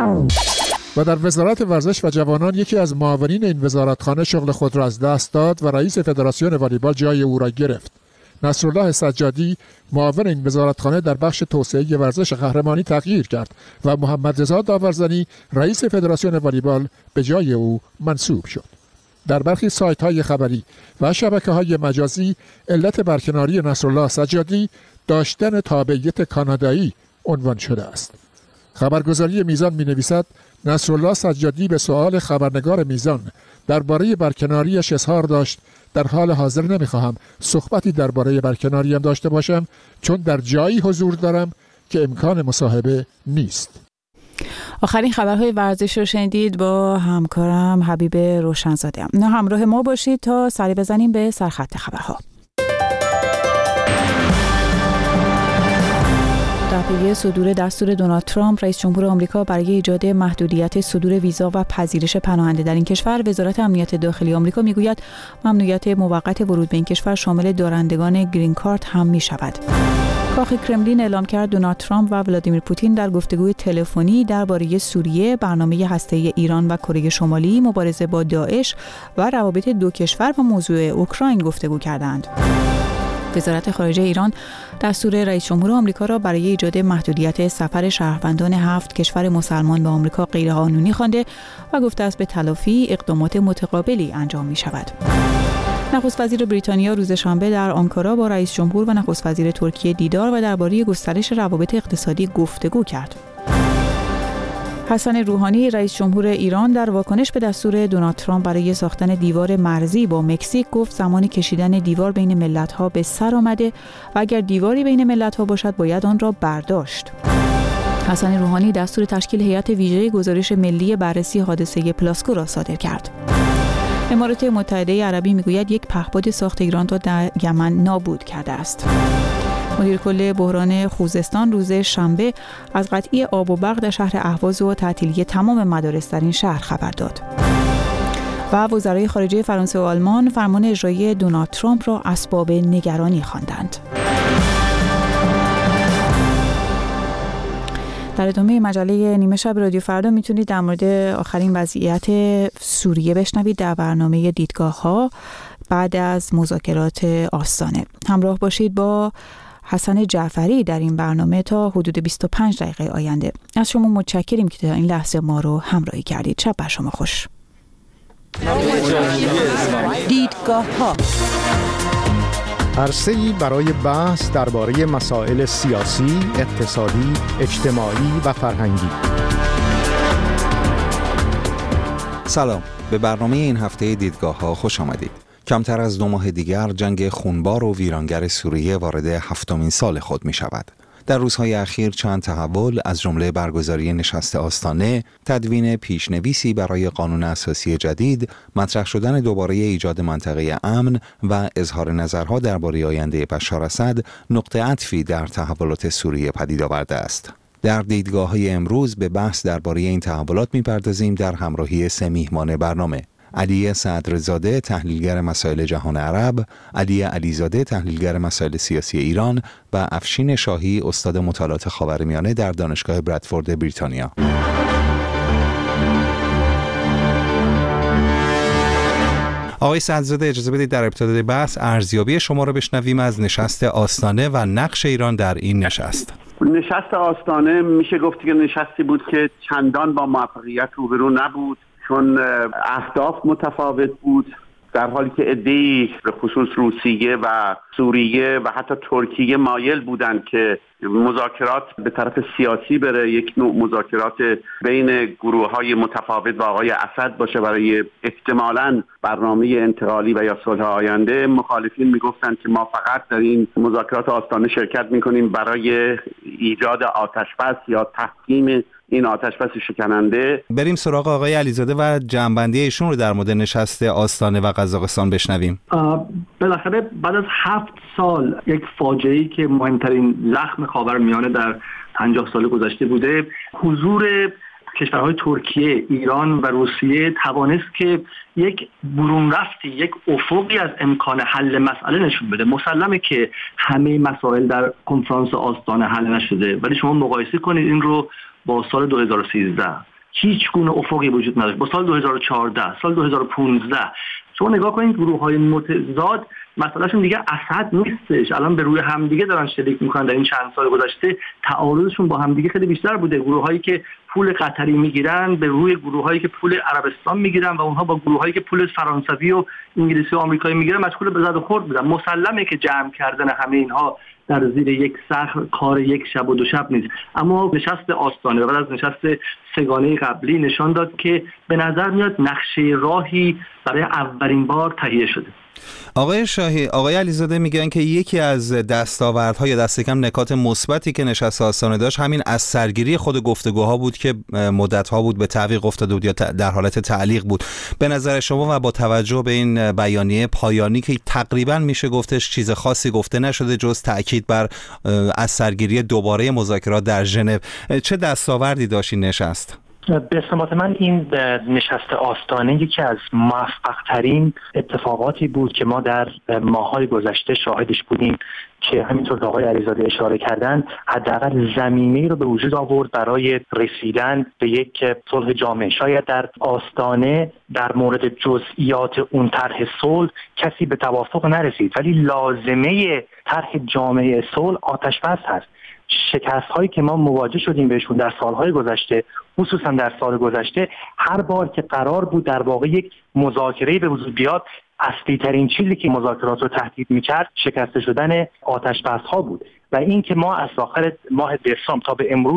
و در وزارت ورزش و جوانان یکی از معاونین این وزارتخانه شغل خود را از دست داد و رئیس فدراسیون والیبال جای او را گرفت. نصرالله سجادی معاون این وزارتخانه در بخش توسعه ورزش قهرمانی تغییر کرد و محمد رضا داورزنی رئیس فدراسیون والیبال به جای او منصوب شد. در برخی سایت‌های خبری و شبکه‌های مجازی علت برکناری نصرالله سجادی داشتن تابعیت کانادایی عنوان شده است. خبرگزاری میزان می‌نویسد نصرالله سجادی به سؤال خبرنگار میزان درباره برکناریش اظهار داشت: در حال حاضر نمیخواهم صحبتی درباره برکناریم داشته باشم چون در جایی حضور دارم که امکان مصاحبه نیست. آخرین خبرهای ورزش رو شنیدید با همکارم حبیب روشنزاده. نه همراه ما باشید تا سری بزنیم به سرخط خبرها. در پی صدور دستور دونالد ترامپ رئیس جمهور آمریکا برای ایجاد محدودیت صدور ویزا و پذیرش پناهنده در این کشور، وزارت امنیت داخلی آمریکا میگوید ممنوعیت موقت ورود به این کشور شامل دارندگان گرین کارت هم می شود. کاخ کرملین اعلام کرد دونالد ترامپ و ولادیمیر پوتین در گفتگوی تلفنی درباره سوریه، برنامه هسته‌ای ایران و کره شمالی، مبارزه با داعش و روابط دو کشور و موضوع اوکراین گفتگو کردند. وزارت خارجه ایران دستور رئیس جمهور آمریکا را برای ایجاد محدودیت سفر شهروندان هفت کشور مسلمان به آمریکا غیرقانونی خوانده و گفته است به تلافی اقدامات متقابلی انجام می شود. نخست وزیر بریتانیا روز شنبه در آنکارا با رئیس جمهور و نخست وزیر ترکیه دیدار و درباره گسترش روابط اقتصادی گفتگو کرد. حسن روحانی رئیس جمهور ایران در واکنش به دستور دونالد ترامپ برای ساختن دیوار مرزی با مکزیک گفت زمان کشیدن دیوار بین ملت‌ها به سر آمده و اگر دیواری بین ملت‌ها باشد باید آن را برداشت. حسن روحانی دستور تشکیل هیئت ویژه گزارش ملی بررسی حادثه پلاسکو را صادر کرد. امارات متحده عربی میگوید یک پهپاد ساخت ایران را در یمن نابود کرده است. مدیر کل بحران خوزستان روز شنبه از قطعی آب و برق در شهر اهواز و تعطیلی تمام مدارس در این شهر خبر داد. و وزرای خارجه فرانسه و آلمان فرمان اجرایی دونالد ترامپ را اسباب نگرانی خواندند. در ادامه مجله نیمه شب رادیو فردا میتونید در مورد آخرین وضعیت سوریه بشنوید در برنامه دیدگاه ها بعد از مذاکرات آستانه. همراه باشید با حسن جعفری در این برنامه تا حدود بیست و پنج دقیقه آینده. از شما متشکریم که تا این لحظه ما رو همراهی کردید. شب بر شما خوش. دیدگاه ها عرصه‌ای برای بحث درباره مسائل سیاسی، اقتصادی، اجتماعی و فرهنگی. سلام، به برنامه این هفته دیدگاه ها خوش آمدید. کمتر از دو ماه دیگر جنگ خونبار و ویرانگر سوریه وارد هفتمین سال خود می شود. در روزهای اخیر چند تحول از جمله برگزاری نشست آستانه، تدوین پیشنویسی برای قانون اساسی جدید، مطرح شدن دوباره ایجاد منطقه امن و اظهار نظرها درباره آینده بشار اسد نقطه عطفی در تحولات سوریه پدید آورده است. در دیدگاه‌های امروز به بحث درباره این تحولات می‌پردازیم در همراهی سه میهمان برنامه: علی صدرزاده تحلیلگر مسائل جهان عرب، علی علیزاده تحلیلگر مسائل سیاسی ایران و افشین شاهی استاد مطالعات خاورمیانه در دانشگاه برادفورد بریتانیا. آقای صدرزاده، اجازه بدید در ابتدای بحث ارزیابی شما را بشنویم از نشست آستانه و نقش ایران در این نشست. نشست آستانه میشه گفت که نشستی بود که چندان با موفقیت روبرو نبود، چون اهداف متفاوت بود، در حالی که عده‌ای به خصوص روسیه و سوریه و حتی ترکیه مایل بودند که مذاکرات به طرف سیاسی بره، یک نوع مذاکرات بین گروه‌های متفاوت و آقای اسد باشه برای احتمالاً برنامه انتقالی و یا صلح آینده. مخالفین میگفتند که ما فقط در این مذاکرات آستانه شرکت میکنیم برای ایجاد آتشبس یا تحکیم این آتشبس شکننده. بریم سراغ آقای علیزاده و جنبندی ایشون رو در مورد نشست آستانه و قزاقستان بشنویم. بالاخره بعد از هفت سال یک فاجعه‌ای که مهمترین زخم خاورمیانه در پنجاه سال گذشته بوده، حضور کشورهای ترکیه، ایران و روسیه توانست که یک برون رفتی، یک افقی از امکان حل مسئله نشون بده. مسلمه که همه مسائل در کنفرانس آستانه حل نشده، ولی شما مقایسه کنید این رو با سال دو هزار و سیزده، هیچ گونه افقی وجود نداشت. با سال دو هزار و چهارده، سال دو هزار و پانزده شما نگاه کنید گروه‌های متضاد مسئلهشون دیگه اسد نیستش، الان به روی همدیگه دارن شلیک میکنن. در این چند سال گذشته تعارضشون با همدیگه خیلی بیشتر بوده. گروه‌هایی که پول قطری میگیرن به روی گروه‌هایی که پول عربستان میگیرن و اونها با گروه‌هایی که پول فرانسوی و انگلیسی و آمریکایی میگیرن مشغول به زد و خورد بودن. مسلمه که جمع کردن همه اینها در زیر یک سقف کار یک شب و دو شب نیست، اما نشست آستانه و بعد از نشست سگانه قبلی نشان داد که به نظر میاد نقشه راهی برای اولین بار تهیه شده. آقای شاهی، آقای علیزاده میگن که یکی از دستاوردها یا دست کم نکات مثبتی که نشست آستانه داشت همین از سرگیری خود گفتگوها بود که مدت‌ها بود به تعویق افتاده بود یا در حالت تعلیق بود. به نظر شما و با توجه به این بیانیه پایانی که تقریبا میشه گفتش چیز خاصی گفته نشده جز تأکید بر از سرگیری دوباره مذاکرات در ژنو، چه دستاوردی داشت این نشست؟ به احتمال من این نشست آستانه یکی از موفق‌ترین اتفاقاتی بود که ما در ماه‌های گذشته شاهدش بودیم که همینطور که آقای علیزاده اشاره کردن حداقل زمینه‌ای رو به وجود آورد برای رسیدن به یک صلح جامع. شاید در آستانه در مورد جزئیات اون طرح صلح کسی به توافق نرسید، ولی لازمه طرح جامع صلح آتش‌بس هست. شکست هایی که ما مواجه شدیم بهشون در سالهای گذشته، خصوصا در سال گذشته، هر بار که قرار بود در واقع یک مذاکره به وجود بیاد، اصلی ترین چیزی که مذاکرات رو تهدید میکرد شکست شدن آتش بس ها بود و این که ما از آخر ماه دسامبر تا به امروز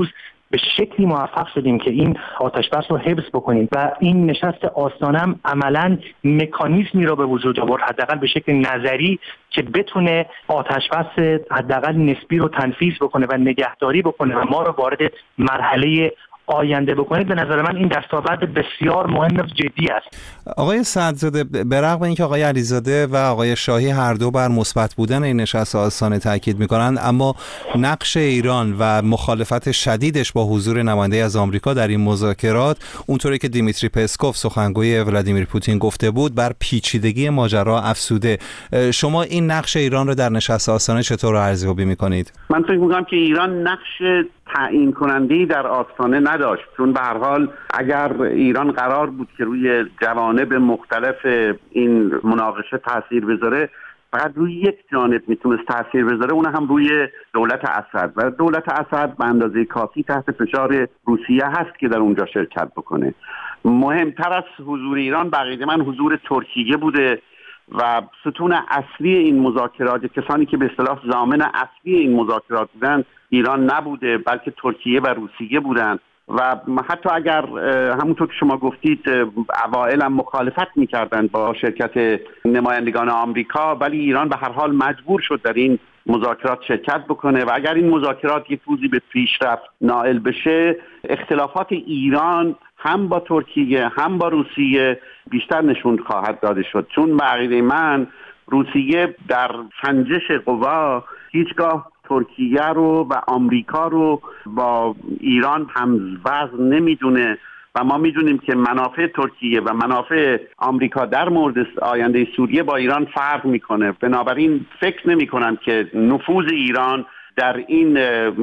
به شکلی موفق شدیم که این آتش بس رو حفظ بکنیم و این نشست آستانه هم عملاً مکانیزمی رو به وجود آورد، حداقل به شکل نظری، که بتونه آتش بس حداقل نسبی رو تنفیذ بکنه و نگهداری بکنه و ما رو وارد مرحله آینده بکنید. به نظر من این دستاورد بسیار مهم و جدی است. آقای سعدزاده، به رغم اینکه آقای علیزاده و آقای شاهی هر دو بر مثبت بودن این نشست آستانه تاکید میکنند، اما نقش ایران و مخالفت شدیدش با حضور نماینده از آمریکا در این مذاکرات، اونطوری که دیمیتری پسکوف سخنگوی ولادیمیر پوتین گفته بود، بر پیچیدگی ماجرا افسوده. شما این نقش ایران رو در نشست آستانه چطور ارزیابی میکنید؟ من فکر میکنم که ایران نقش تعیین کننده‌ای در آستانه نداشت، چون به هر حال اگر ایران قرار بود که روی جوانب مختلف این مناقشه تاثیر بذاره، فقط روی یک جانب میتونست تاثیر بذاره، اون هم روی دولت اسد، و دولت اسد به اندازه کافی تحت فشار روسیه هست که در اونجا شرکت بکنه. مهمتر از حضور ایران بقیده من حضور ترکیه بوده و ستون اصلی این مذاکرات، کسانی که به اصطلاح ضامن اصلی این مذاکرات بودن، ایران نبوده بلکه ترکیه و روسیه بودن. و حتی اگر همونطور که شما گفتید اوائل هم مخالفت میکردن با شرکت نمایندگان آمریکا، ولی ایران به هر حال مجبور شد در این مذاکرات شرکت بکنه و اگر این مذاکرات یک روزی به پیشرفت نائل بشه، اختلافات ایران هم با ترکیه هم با روسیه بیشتر نشون خواهد داده شد، چون به عقیده من روسیه در سنجش قوا هیچگاه ترکیه رو و آمریکا رو با ایران هموزن نمیدونه و ما میدونیم که منافع ترکیه و منافع آمریکا در مورد آینده سوریه با ایران فرق میکنه. بنابراین فکر نمی کنم که نفوذ ایران در این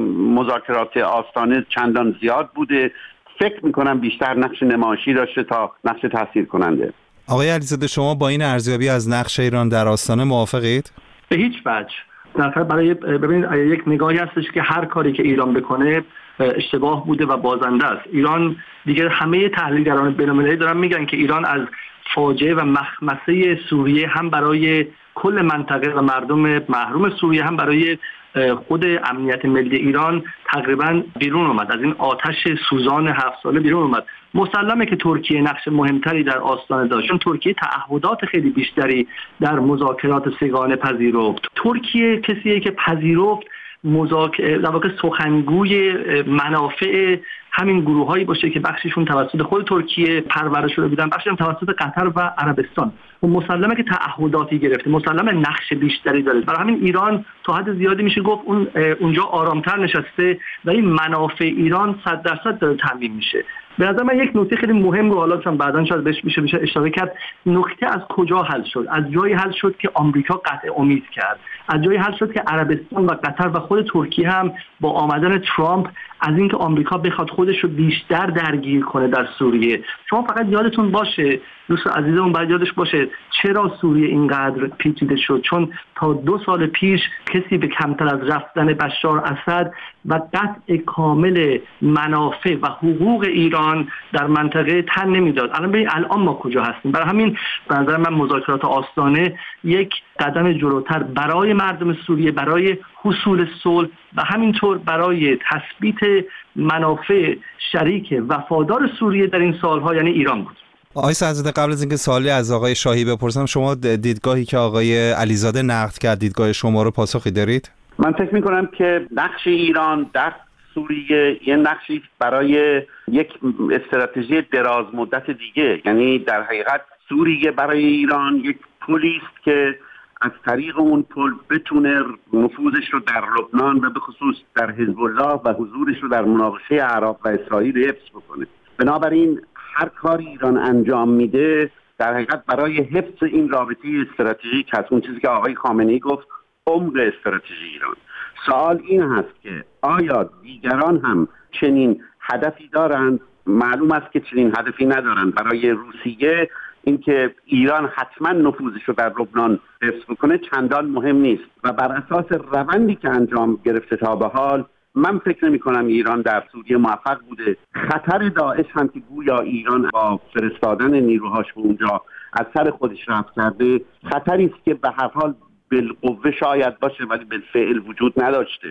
مذاکرات آستانه چندان زیاد بوده. فکر میکنم بیشتر نقش نمایشی داشته تا نقش تاثیر کننده. آقای علیزاده، شما با این ارزیابی از نقش ایران در آستانه موافقید؟ به هیچ وجه. در برای ببینید یک نگاهی هستش که هر کاری که ایران بکنه اشتباه بوده و بازنده است. ایران دیگه همه تحلیلگران بین‌المللی دارن میگن که ایران از فاجعه و مخمسه سوریه هم برای کل منطقه و مردم محروم سوریه هم برای خود امنیت ملی ایران تقریبا بیرون اومد، از این آتش سوزان هفت ساله بیرون اومد. مسلمه که ترکیه نقش مهمتری در آستانه داشت، چون ترکیه تعهدات خیلی بیشتری در مذاکرات سگانه پذیرفت. ترکیه کسیه که پذیرفت مذاکره در واقع سخنگوی منافع همین گروهایی باشه که بخششون توسط خود ترکیه پرورش شده بودن، بخششون توسط قطر و عربستان. و مسلمه که تعهداتی گرفته، مسلمه نقش بیشتری داره. برای همین ایران تا حد زیادی میشه گفت اون اونجا آرامتر نشسته و این منافع ایران صد درصد داره تامین میشه. به نظر من یک نکته خیلی مهم رو حالا چون بعداً شاید بهش میشه میشه اشاره کرد، نکته از کجا حل شد؟ از جایی حل شد که آمریکا قطع امید کرد، از جایی حل شد که عربستان و قطر و خود ترکیه هم با آمدن ترامپ از اینکه آمریکا بخواد خودش رو بیشتر درگیر کنه در سوریه. شما فقط یادتون باشه، دوست عزیزمون باید یادش باشه چرا سوریه اینقدر پیچیده شد، چون تا دو سال پیش کسی به کمتر از رفتن بشار اسد و قطع کامل منافع و حقوق ایران در منطقه تن نمیداد. الان ببین الان ما کجا هستیم. برای همین به نظر من مذاکرات آستانه یک قدم جلوتر برای مردم سوریه، برای حصول صلح و همینطور برای تثبیت منافع شریک وفادار سوریه در این سالها یعنی ایران بود. آقای سعدزاده، قبل از اینکه سوالی از آقای شاهی بپرسم، شما دیدگاهی که آقای علیزاده نقد کرد، دیدگاه شما رو پاسخی دارید؟ من فکر می‌کنم که نقش ایران در سوریه یه نقشی برای یک استراتژی دراز مدت دیگه، یعنی در حقیقت سوریه برای ایران یک پلی است که از طریق اون پل بتونه نفوذش رو در لبنان و به خصوص در حزب الله و حضورش رو در مناقشه عراق و اسرائیل حفظ بکنه. بنابراین هر کاری ایران انجام میده در حقیقت برای حفظ این رابطه استراتژیک هست، اون چیزی که آقای خامنه‌ای گفت عمق استراتژی ایران. سوال این هست که آیا دیگران هم چنین هدفی دارند؟ معلوم است که چنین هدفی ندارند. برای روسیه اینکه ایران حتما نفوذش رو در لبنان حفظ بکنه چندان مهم نیست و بر اساس روندی که انجام گرفته تا به حال من فکر نمی کنم ایران در سوریه موفق بوده. خطر داعش هم که گویا ایران با فرستادن نیروهاش به اونجا از سر خودش رفت کرده، خطری است که به هر حال بالقوه شاید باشه ولی بالفعل وجود نداشته.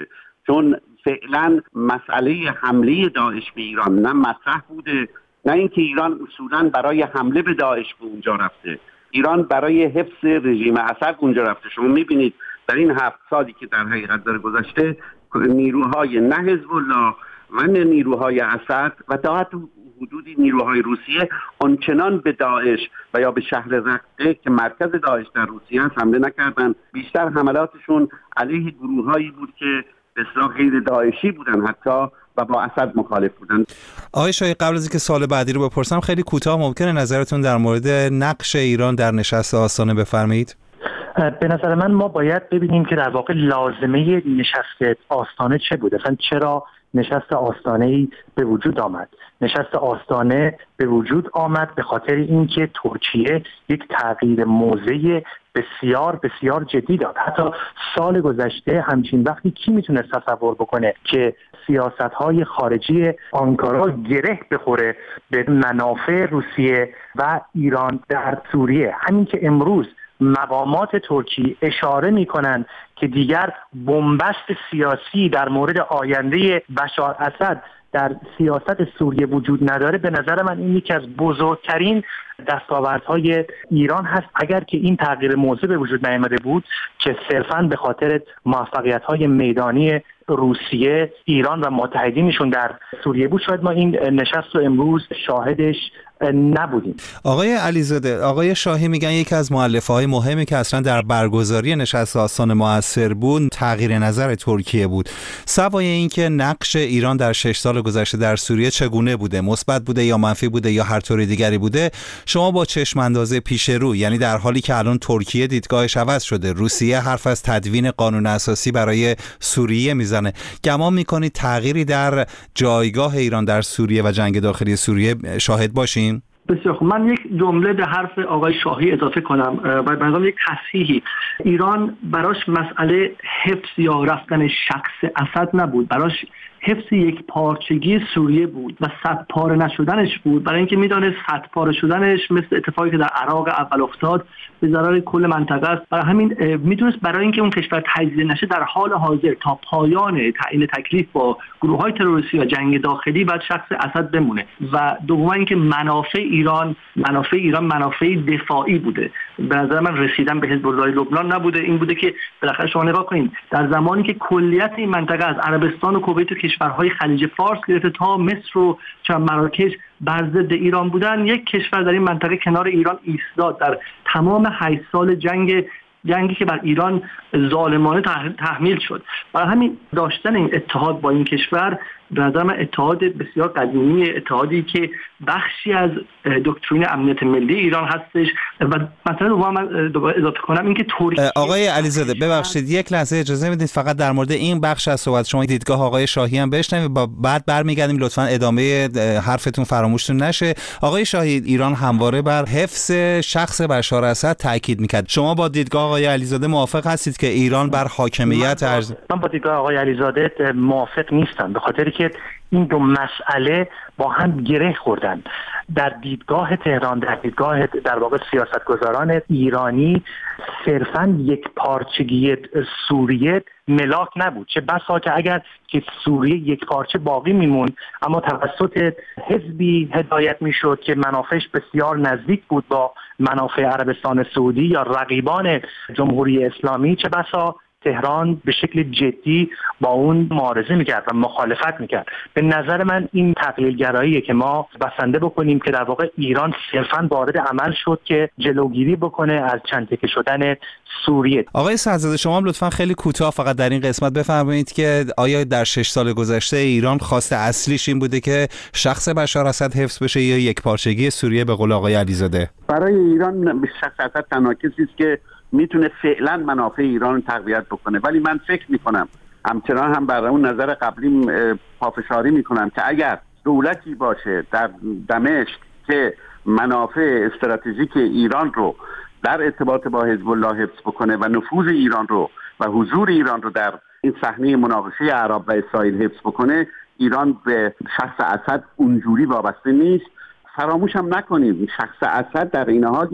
چون فعلا مسئله حمله داعش به ایران نه مطرح بوده، نه اینکه ایران اصولا برای حمله به داعش به اونجا رفته. ایران برای حفظ رژیم اسد اونجا رفته. شما میبینید در این هفت سالی که در حقیقت داره گذشته، نیروهای نه حزب الله و نه نیروهای اسد و تا حتی حدودی نیروهای روسیه آنچنان به داعش و یا به شهر رقه که مرکز داعش در روسیه است حمله نکردن. بیشتر حملاتشون علیه گروههایی بود که به اصطلاح غیر داعشی بودن حتی و با اسد مخالف بودن. آقای شاهی، قبل از اینکه سوال بعدی رو بپرسم خیلی کوتاه ممکنه نظرتون در مورد نقش ایران در نشست آستانه بفرمایید؟ به نظر من ما باید ببینیم که در واقع لازمه نشست آستانه چه بود، اصلا چرا نشست آستانه‌ای به وجود آمد. نشست آستانه به وجود آمد به خاطر اینکه ترکیه یک تغییر موضعی بسیار بسیار جدی داد. حتی سال گذشته همچین وقتی کی میتونست تصور بکنه که سیاست‌های خارجی آنکارا گره بخوره به منافع روسیه و ایران در سوریه. همین که امروز مقامات ترکی اشاره می‌کنند که دیگر بنبست سیاسی در مورد آینده بشار اسد در سیاست سوریه وجود نداره، به نظر من این یکی از بزرگترین دستاوردهای ایران هست. اگر که این تغییر موضع به وجود نیامده بود که صرفاً به خاطر موفقیت‌های میدانی روسیه، ایران و متحدینشون در سوریه بود، شاید ما این نشست رو امروز شاهدش نبودیم. آقای علیزاده، آقای شاهی میگن یکی از مؤلفه‌های مهمی که اصلا در برگزاری نشست آستانه موثر بود تغییر نظر ترکیه بود. سوای اینکه نقش ایران در شش سال گذشته در سوریه چگونه بوده، مثبت بوده یا منفی بوده یا هر طور دیگری بوده، شما با چشم اندازه پیش رو، یعنی در حالی که الان ترکیه دیدگاهش عوض شده، روسیه حرف از تدوین قانون اساسی برای سوریه میزنه، گمان میکنید تغییری در جایگاه ایران در سوریه و جنگ داخلی سوریه شاهد باشیم؟ بسیار خوب. من یک جمله به حرف آقای شاهی اضافه کنم و به نظرم یک تصحیحی. ایران براش مسئله حفظ یا رفتن شخص اسد نبود، براش حفظ یک پارچگی سوریه بود و صد پاره نشدنش بود، برای اینکه میدانست صد پاره شدنش مثل اتفاقی که در عراق اول افتاد به ضرر کل منطقه است. برای همین میدونست برای اینکه اون کشور تجزیه نشه در حال حاضر تا پایان تعیین تکلیف با گروه‌های تروریستی و جنگ داخلی باید شخص اسد بمونه. و دوم اینکه منافع ایران منافع ایران منافع دفاعی بوده. به نظر من رسیدن به حزب الله لبنان نبوده، این بوده که بالاخره شما نگاه کنید در زمانی که کلیت این منطقه از عربستان و کویت و کشورهای خلیج فارس گرفته تا مصر و چند مراکش بر ضد ایران بودن، یک کشور در این منطقه کنار ایران ایستاد. در تمام هشت سال جنگ جنگی که بر ایران ظالمانه تحمیل شد، برای همین داشتن این اتحاد با این کشور به نظر من اتحاد بسیار قدیمی، اتحادی که بخشی از دکترین امنیت ملی ایران هستش. و مثلا دوباره من دوباره اضافه کنم اینکه ترکیه. آقای علیزاده ببخشید یک لحظه اجازه میدید فقط در مورد این بخش از صحبت شما دیدگاه آقای شاهی هم بشنویم، بعد برمیگردیم لطفاً ادامه حرفتون فراموشتون نشه. آقای شاهی، ایران همواره بر حفظ شخص بشار اسد تاکید میکرد. شما با دیدگاه آقای علیزاده موافق هستید که ایران بر حاکمیت من, ارز... من با دیدگاه آقای علیزاده موافق نیستم، به خاطر که این دو مسئله با هم گره خوردن. در دیدگاه تهران، در دیدگاه در واقع سیاستگزاران ایرانی، صرفاً یک پارچگی سوریه ملاک نبود، چه بسا که اگر که سوریه یک پارچه باقی میمون اما توسط حزبی هدایت میشد که منافعش بسیار نزدیک بود با منافع عربستان سعودی یا رقیبان جمهوری اسلامی، چه بسا تهران به شکل جدی با اون معارضه میکرد و مخالفت میکرد. به نظر من این تقلیل‌گراییه که ما بسنده بکنیم که در واقع ایران صرفاً وارد عمل شد که جلوگیری بکنه از چند تکه شدن سوریه. آقای سعدزاده شما هم لطفاً خیلی کوتاه فقط در این قسمت بفرمایید که آیا در شش سال گذشته ایران خواسته اصلیش این بوده که شخص بشار اسد حفظ بشه یا یک پارچگی سوریه به قول آقای علیزاده؟ برای ایران به شخص اسد تنها کسی است که میتونه فعلا منافع ایران رو تقویت بکنه، ولی من فکر میکنم همچنان هم برای اون نظر قبلی پافشاری میکنم که اگر دولتی باشه در دمشق که منافع استراتژیک ایران رو در ارتباط با حزب الله حفظ بکنه و نفوذ ایران رو و حضور ایران رو در این صحنه مناقشه عرب و اسرائیل حفظ بکنه، ایران به شخص اسد اونجوری وابسته نیست. فراموش هم نکنیم شخص اسد در این حال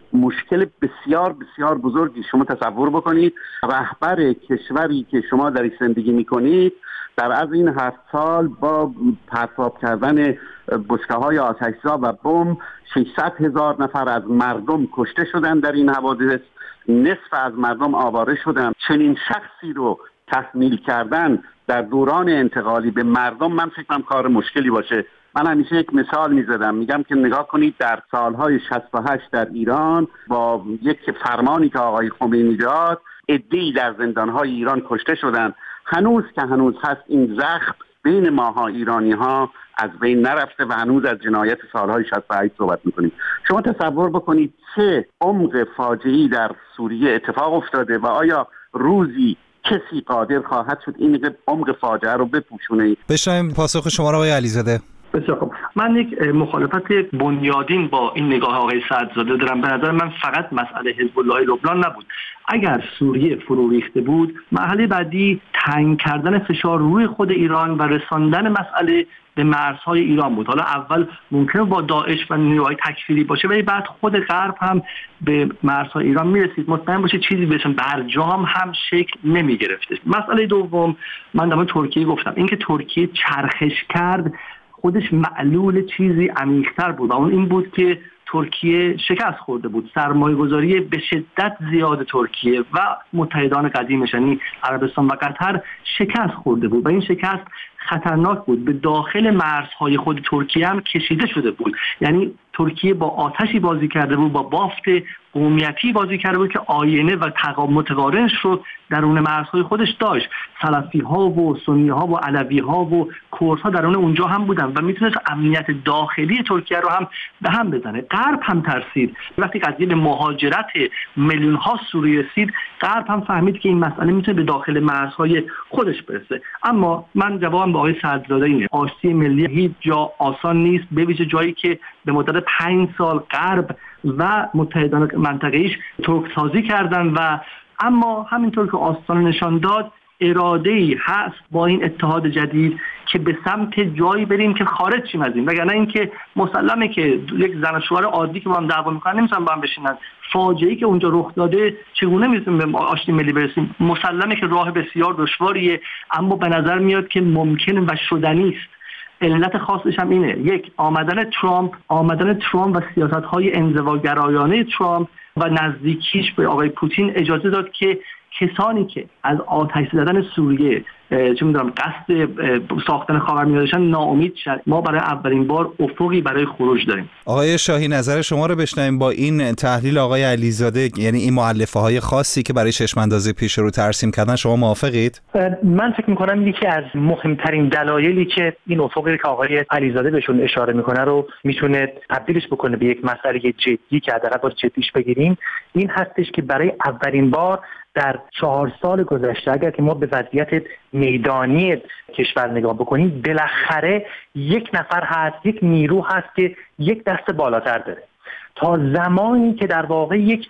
مشکل بسیار بسیار بزرگی. شما تصور بکنید رهبر کشوری که شما در زندگی میکنید در از این هفت سال با پرتاب کردن بشکه‌های آتش‌زا و بمب ششصد هزار نفر از مردم کشته شدن در این حوادث، نصف از مردم آواره شدن. چنین شخصی رو تحمیل کردن در دوران انتقالی به مردم من فکر کنم کار مشکلی باشه. من همیشه یک مثال میزدم، میگم که نگاه کنید در سالهای شصت و هشت در ایران با یک فرمانی که آقای خمینی داد عده‌ای در زندانهای ایران کشته شدن. هنوز که هنوز هست این زخم بین ماها ایرانی ها از بین نرفته و هنوز از جنایت سالهای شصت و هشت صحبت میکنیم. شما تصور بکنید چه عمق فاجعه‌ای در سوریه اتفاق افتاده و آیا روزی کسی قادر خواهد شد این عمق فاجعه رو بپوشونه؟ بشنویم پاسخ شما را آقای علیزاده. بسیار خوب. من یک مخالفت بنیادین با این نگاه آقای سعدزاده دارم. به نظر من فقط مسئله حزب الله لبنان نبود. اگر سوریه فرو ریخته بود، مرحله بعدی تنگ کردن فشار روی خود ایران و رساندن مسئله به مرزهای ایران بود. حالا اول ممکنه با داعش و نیروهای تکفیری باشه، ولی بعد خود غرب هم به مرزهای ایران میرسید. مطمئن باشه چیزی به اسم برجام هم شکل نمیگرفته. مسئله دوم، من در مورد ترکیه گفتم، اینکه ترکیه چرخش کرد خودش معلول چیزی عمیق‌تر بود و اون این بود که ترکیه شکست خورده بود. سرمایه‌گذاری به شدت زیاد ترکیه و متحدان قدیمش یعنی عربستان و قطر شکست خورده بود و این شکست خطرناک بود. به داخل مرزهای خود ترکیه هم کشیده شده بود. یعنی ترکیه با آتشی بازی کرده بود، با بافت قومیتی بازی کرده بود که آینه و متقارنش رو درون مرزهای خودش داشت. سلفی ها و سنی ها و علوی ها و کرد ها درون اونجا هم بودن و میتونست امنیت داخلی ترکیه رو هم به هم بزنه. غرب هم ترسید. وقتی قضیه به مهاجرت میلیون ها سوری رسید، غرب هم فهمید که این مسئله میتونه به داخل مرزهای خودش برسه. اما من جوابم به آقای سعدزاده اینه، آشتی ملی هیچ جا آسان نیست، به ویژه جایی که به مدت پنج سال غرب و متحدان منطقه‌ایش ترک سازی کردن و اما همینطور که آستانه نشان داد اراده‌ای هست با این اتحاد جدید که به سمت جایی بریم که خارج شیم از این، وگرنه اینکه مسلمه که یک زن و شوهر عادی که با هم دعوا میکنن نمیتونن با هم بشینن. فاجعه‌ای که اونجا رخ داده چگونه میتونیم به آشتی ملی برسیم؟ مسلمه که راه بسیار دشواریه، اما به نظر میاد که ممکنه و شدنی است. علت خاصش هم اینه، یک آمدن ترامپ آمدن ترامپ و سیاست‌های انزواگرایانه ترامپ و نزدیکیش به آقای پوتین اجازه داد که کسانی که از آتش زدن سوریه چه می‌دونم قصد ساختن خاورمیانه داشتن ناامید شد. ما برای اولین بار افقی برای خروج داریم. آقای شاهی نظر شما رو بشنویم با این تحلیل آقای علیزاده، یعنی این مؤلفه‌های خاصی که برای چشم‌اندازی پیش رو ترسیم کردن، شما موافقید؟ من فکر می‌کنم یکی از مهمترین دلایلی که این افقی که آقای علیزاده بهشون اشاره می‌کنه رو میتونه تبدیلش بکنه به یک مسئله جدی که حداقل باید جدیش بگیریم، این هستش که برای اولین بار در چهار سال گذشته اگر که ما به وضعیت میدانی کشور نگاه بکنیم، بالاخره یک نفر هست، یک نیرو هست که یک دست بالاتر داره. تا زمانی که در واقع یک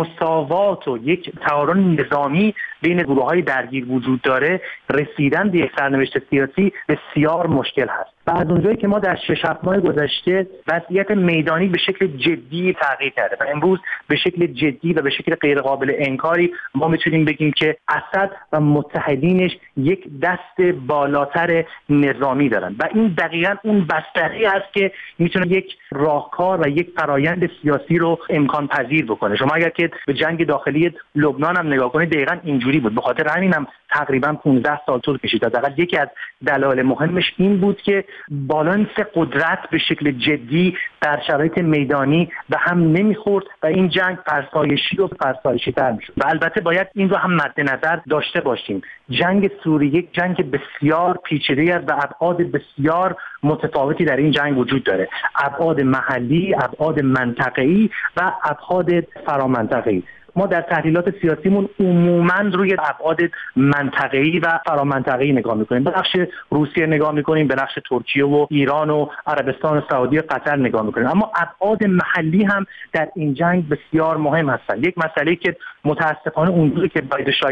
مساوات و یک تعارض نظامی بین گروه‌های درگیر وجود داره، رسیدن به یک سرنوشت سیاسی بسیار مشکل هست. و از اونجایی که ما در شش هفت ماه گذشته وضعیت میدانی به شکل جدی تغییر کرده و امروز به شکل جدی و به شکل غیرقابل انکاری ما میتونیم بگیم که اسد و متحدینش یک دست بالاتر نظامی دارن و این دقیقاً اون بستری است که میتونه یک راهکار و یک فرایند سیاسی رو امکان پذیر بکنه. شما اگر که به جنگ داخلی لبنان هم نگاه کنید دقیقاً اینجوری بود. به خاطر همین هم تقریباً پانزده سال طول کشید. حداقل یکی از دلایل مهمش این بود که بالانس قدرت به شکل جدی در شرایط میدانی به هم نمیخورد و این جنگ فرسایشی و فرسایشی تر میشد. و البته باید این رو هم مد نظر داشته باشیم، جنگ سوریه یک جنگ بسیار پیچیده است و ابعاد بسیار متفاوتی در این جنگ وجود داره، ابعاد محلی، ابعاد منطقه‌ای و ابعاد فرامنطقه‌ای. ما در تحلیلات سیاسیمون عموماً روی ابعاد منطقه‌ای و فرامنطقه‌ای نگاه می‌کنیم. به نقش روسیه نگاه می‌کنیم، به نقش ترکیه و ایران و عربستان سعودی و قطر نگاه می‌کنیم، اما ابعاد محلی هم در این جنگ بسیار مهم هستند. یک مسئله که متأسفانه اونجوری که باید شاید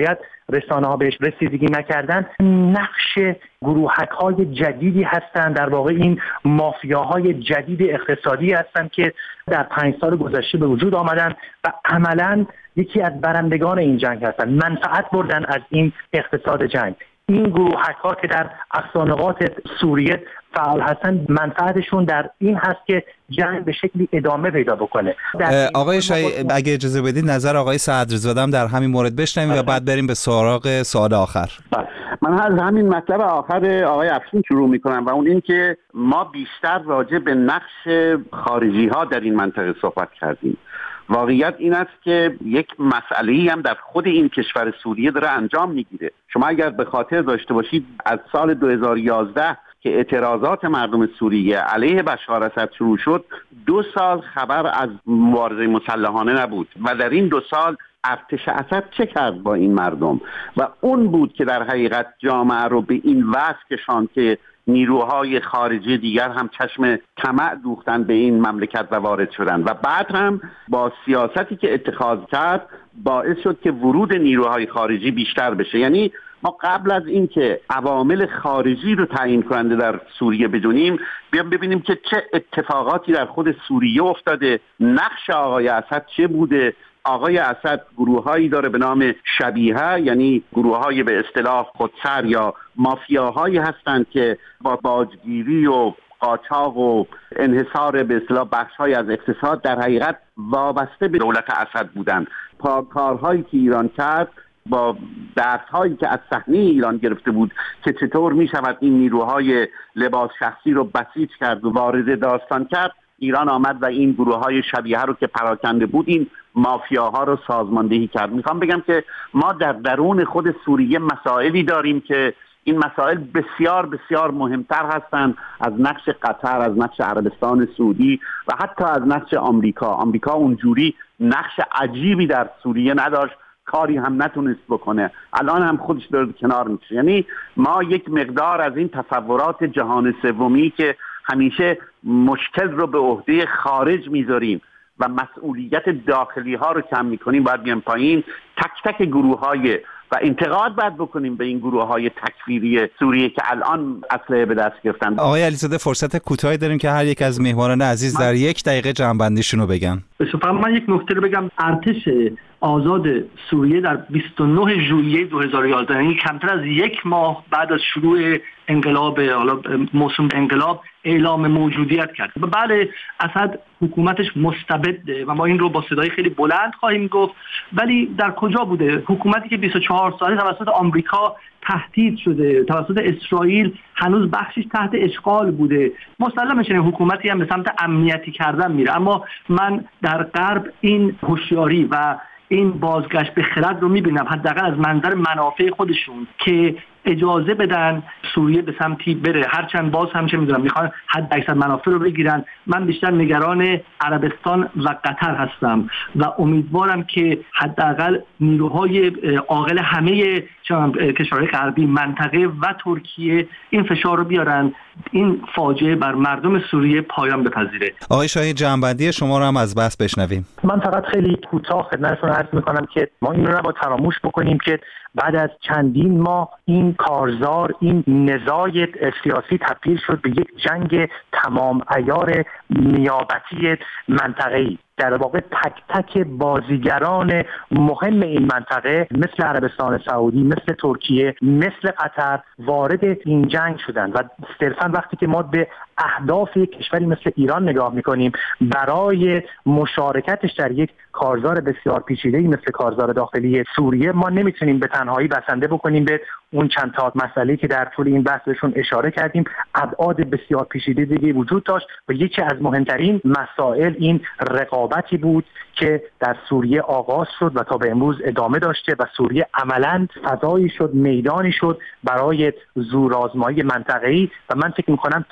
رسانه ها بهش رسیدگی نکردن، نقش گروهک های جدیدی هستند، در واقع این مافیاهای جدید اقتصادی هستند که در پنج سال گذشته به وجود آمدن و عملاً یکی از برندگان این جنگ هستند، منفعت بردن از این اقتصاد جنگ. این گروهک ها که در اقصانقاط سوریه فعال هستن، منفعتشون در این هست که جنگ به شکلی ادامه پیدا بکنه. آقای شایی اگه اجازه بدید نظر آقای صدرزاده هم در همین مورد بشنویم و بعد بریم به سراغ سوال آخر. من از همین مطلب آخر آقای افشین شروع میکنم و اون این که ما بیشتر راجع به نقش خارجی ها در این منطقه صحبت کردیم. واقعیت این است که یک مسئله‌ای هم در خود این کشور سوریه داره انجام میگیره. شما اگر به خاطر داشته باشید از سال دو هزار و یازده که اعتراضات مردم سوریه علیه بشار اسد شروع شد، دو سال خبر از مبارزه مسلحانه نبود و در این دو سال ارتش اسد چه کرد با این مردم و اون بود که در حقیقت جامعه رو به این وضع کشاند که نیروهای خارجی دیگر هم چشم طمع دوختن به این مملکت و وارد شدن و بعد هم با سیاستی که اتخاذ کرد باعث شد که ورود نیروهای خارجی بیشتر بشه. یعنی ما قبل از این که عوامل خارجی رو تعیین کننده در سوریه بدونیم، بیام ببینیم که چه اتفاقاتی در خود سوریه افتاده، نقش آقای اسد چه بوده. آقای اسد گروه‌هایی داره به نام شبیهه، یعنی گروه‌های به اصطلاح خودسر یا مافیاهایی هستند که با باجگیری و قاچاق و انحصار به اصطلاح بخش‌های از اقتصاد در حقیقت وابسته به دولت اسد بودند. کارهایی که ایران کرد با درس‌هایی که از صحنه ایران گرفته بود که چطور می‌شود این نیروهای لباس شخصی رو بسیج کرد و وارد داستان کرد، ایران آمد و این گروه‌های شبیه رو که پراکنده بود این مافیاها رو سازماندهی کرد. میخوام بگم که ما در درون خود سوریه مسائلی داریم که این مسائل بسیار بسیار مهمتر هستند از نقش قطر، از نقش عربستان سعودی و حتی از نقش آمریکا. آمریکا اونجوری نقش عجیبی در سوریه نداشت، کاری هم نتونست بکنه، الان هم خودش داره کنار میشه. یعنی ما یک مقدار از این تصورات جهان سومی که همیشه مشکل رو به عهده خارج میذاریم و مسئولیت داخلی ها رو کم میکنیم، باید بیان پایین، تک تک گروه های و انتقاد باید بکنیم به این گروه های تکفیری سوریه که الان اسلحه به دست گرفتن. آقای علیزاده فرصت کوتاهی داریم که هر یک از مهمانان عزیز در یک دقیقه جمع‌بندیشون رو بگن. فقط من یک نکته رو بگم. ارتش آزاد سوریه در بیست و نه ژوئیه دو هزار و یازده، یعنی کمتر از یک ماه بعد از شروع انقلاب، حالا موسم انقلاب، اعلام موجودیت کرد. بله اسد حکومتش مستبده و ما این رو با صدای خیلی بلند خواهیم گفت، ولی در کجا بوده؟ حکومتی که بیست و چهار ساله توسط آمریکا تهدید شده، توسط اسرائیل هنوز بخشش تحت اشغال بوده، مسلمه چنین حکومتی هم به سمت امنیتی کردن میره. اما من در غرب این هوشیاری و این بازگشت به خرد رو میبینم، حداقل از منظر منافع خودشون، که اجازه بدن سوریه به سمتی بره، هرچند باز هم چه میدونم میخوان حد اکثر منافع رو بگیرن. من بیشتر نگران عربستان و قطر هستم و امیدوارم که حداقل نیروهای عاقل همه کشورهای غربی، منطقه و ترکیه این فشار رو بیارن، این فاجعه بر مردم سوریه پایان بپذیره. آقای شاهی جنبندی شما رو هم از بحث بشنویم. من فقط خیلی کوتاه خدمتتون عرض میکنم که ما این رو نباید فراموش بکنیم که بعد از چندین ماه این کارزار، این نزاع سیاسی تبدیل شد به یک جنگ تمام عیار نیابتی منطقه‌ای. در واقع تک تک بازیگران مهم این منطقه مثل عربستان سعودی، مثل ترکیه، مثل قطر وارد این جنگ شدن و صرفا وقتی که ما به اهداف یک کشوری مثل ایران نگاه میکنیم برای مشارکتش در یک کارزار بسیار پیچیده‌ای مثل کارزار داخلی سوریه، ما نمیتونیم به تنهایی بسنده بکنیم به اون چند تا مسئله‌ای که در طول این بحث بهشون اشاره کردیم. ابعاد بسیار پیچیده دیگه وجود داشت و یکی از مهمترین مسائل این رقابتی بود که در سوریه آغاز شد و تا به امروز ادامه داشته و سوریه عملاً فضایی شد، میدانی شد برای زورآزمایی منطقه‌ای و من فکر می‌کنم تک تک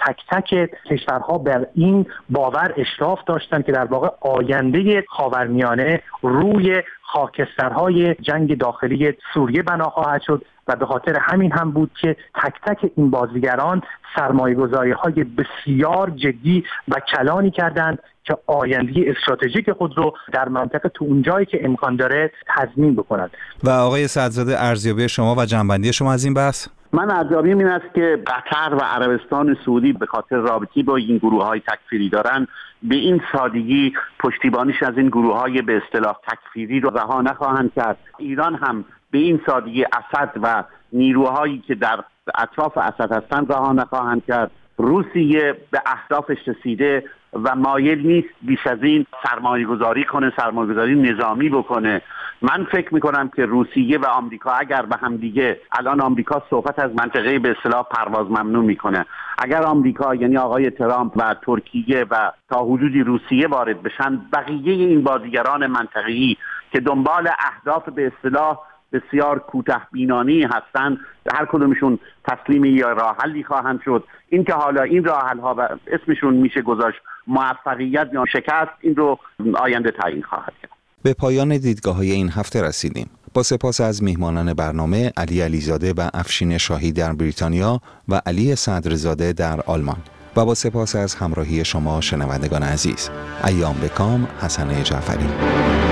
که کشورها بر این باور اشراف داشتند که در واقع آینده خاورمیانه روی خاکسترهای جنگ داخلی سوریه بنا خواهد شد و به خاطر همین هم بود که تک تک این بازیگران سرمایه‌گذاری‌های بسیار جدی و کلانی کردند که آینده استراتژیک خود رو در منطقه تو اونجایی که امکان داره تضمین بکنند. و آقای صدرزاده ارزیابی شما و جنبندی شما از این بحث؟ من ارزیابیم این است که قطر و عربستان سعودی به خاطر رابطی با این گروه‌های تکفیری دارن به این سادگی پشتیبانیش از این گروه‌های به اصطلاح تکفیری رو رها نخواهند کرد. ایران هم به این سادگی اسد و نیروهایی که در اطراف اسد هستند رها نخواهند کرد. روسیه به اهدافش رسیده و مایل نیست بیش از این سرمایه گذاری کنه، سرمایه گذاری نظامی بکنه. من فکر میکنم که روسیه و آمریکا اگر به هم دیگه، الان آمریکا صحبت از منطقه به اصطلاح پرواز ممنوع میکنه، اگر آمریکا یعنی آقای ترامپ و ترکیه و تا حدودی روسیه وارد بشن، بقیه این بازیگران منطقه‌ای که دنبال اهداف به اصطلاح بسیار کوته بینانه هستند، هر کدومشون تسلیم یا راه حلی خواهند شد. این که حالا این راه حل ها و اسمشون میشه گذاشت موفقیت یا شکست، این رو آینده تعیین خواهد کرد. به پایان دیدگاه‌های این هفته رسیدیم. با سپاس از میهمانان برنامه علی علیزاده و افشین شاهی در بریتانیا و علی صدرزاده در آلمان و با سپاس از همراهی شما شنوندگان عزیز. ایام بکام، حسن جعفری.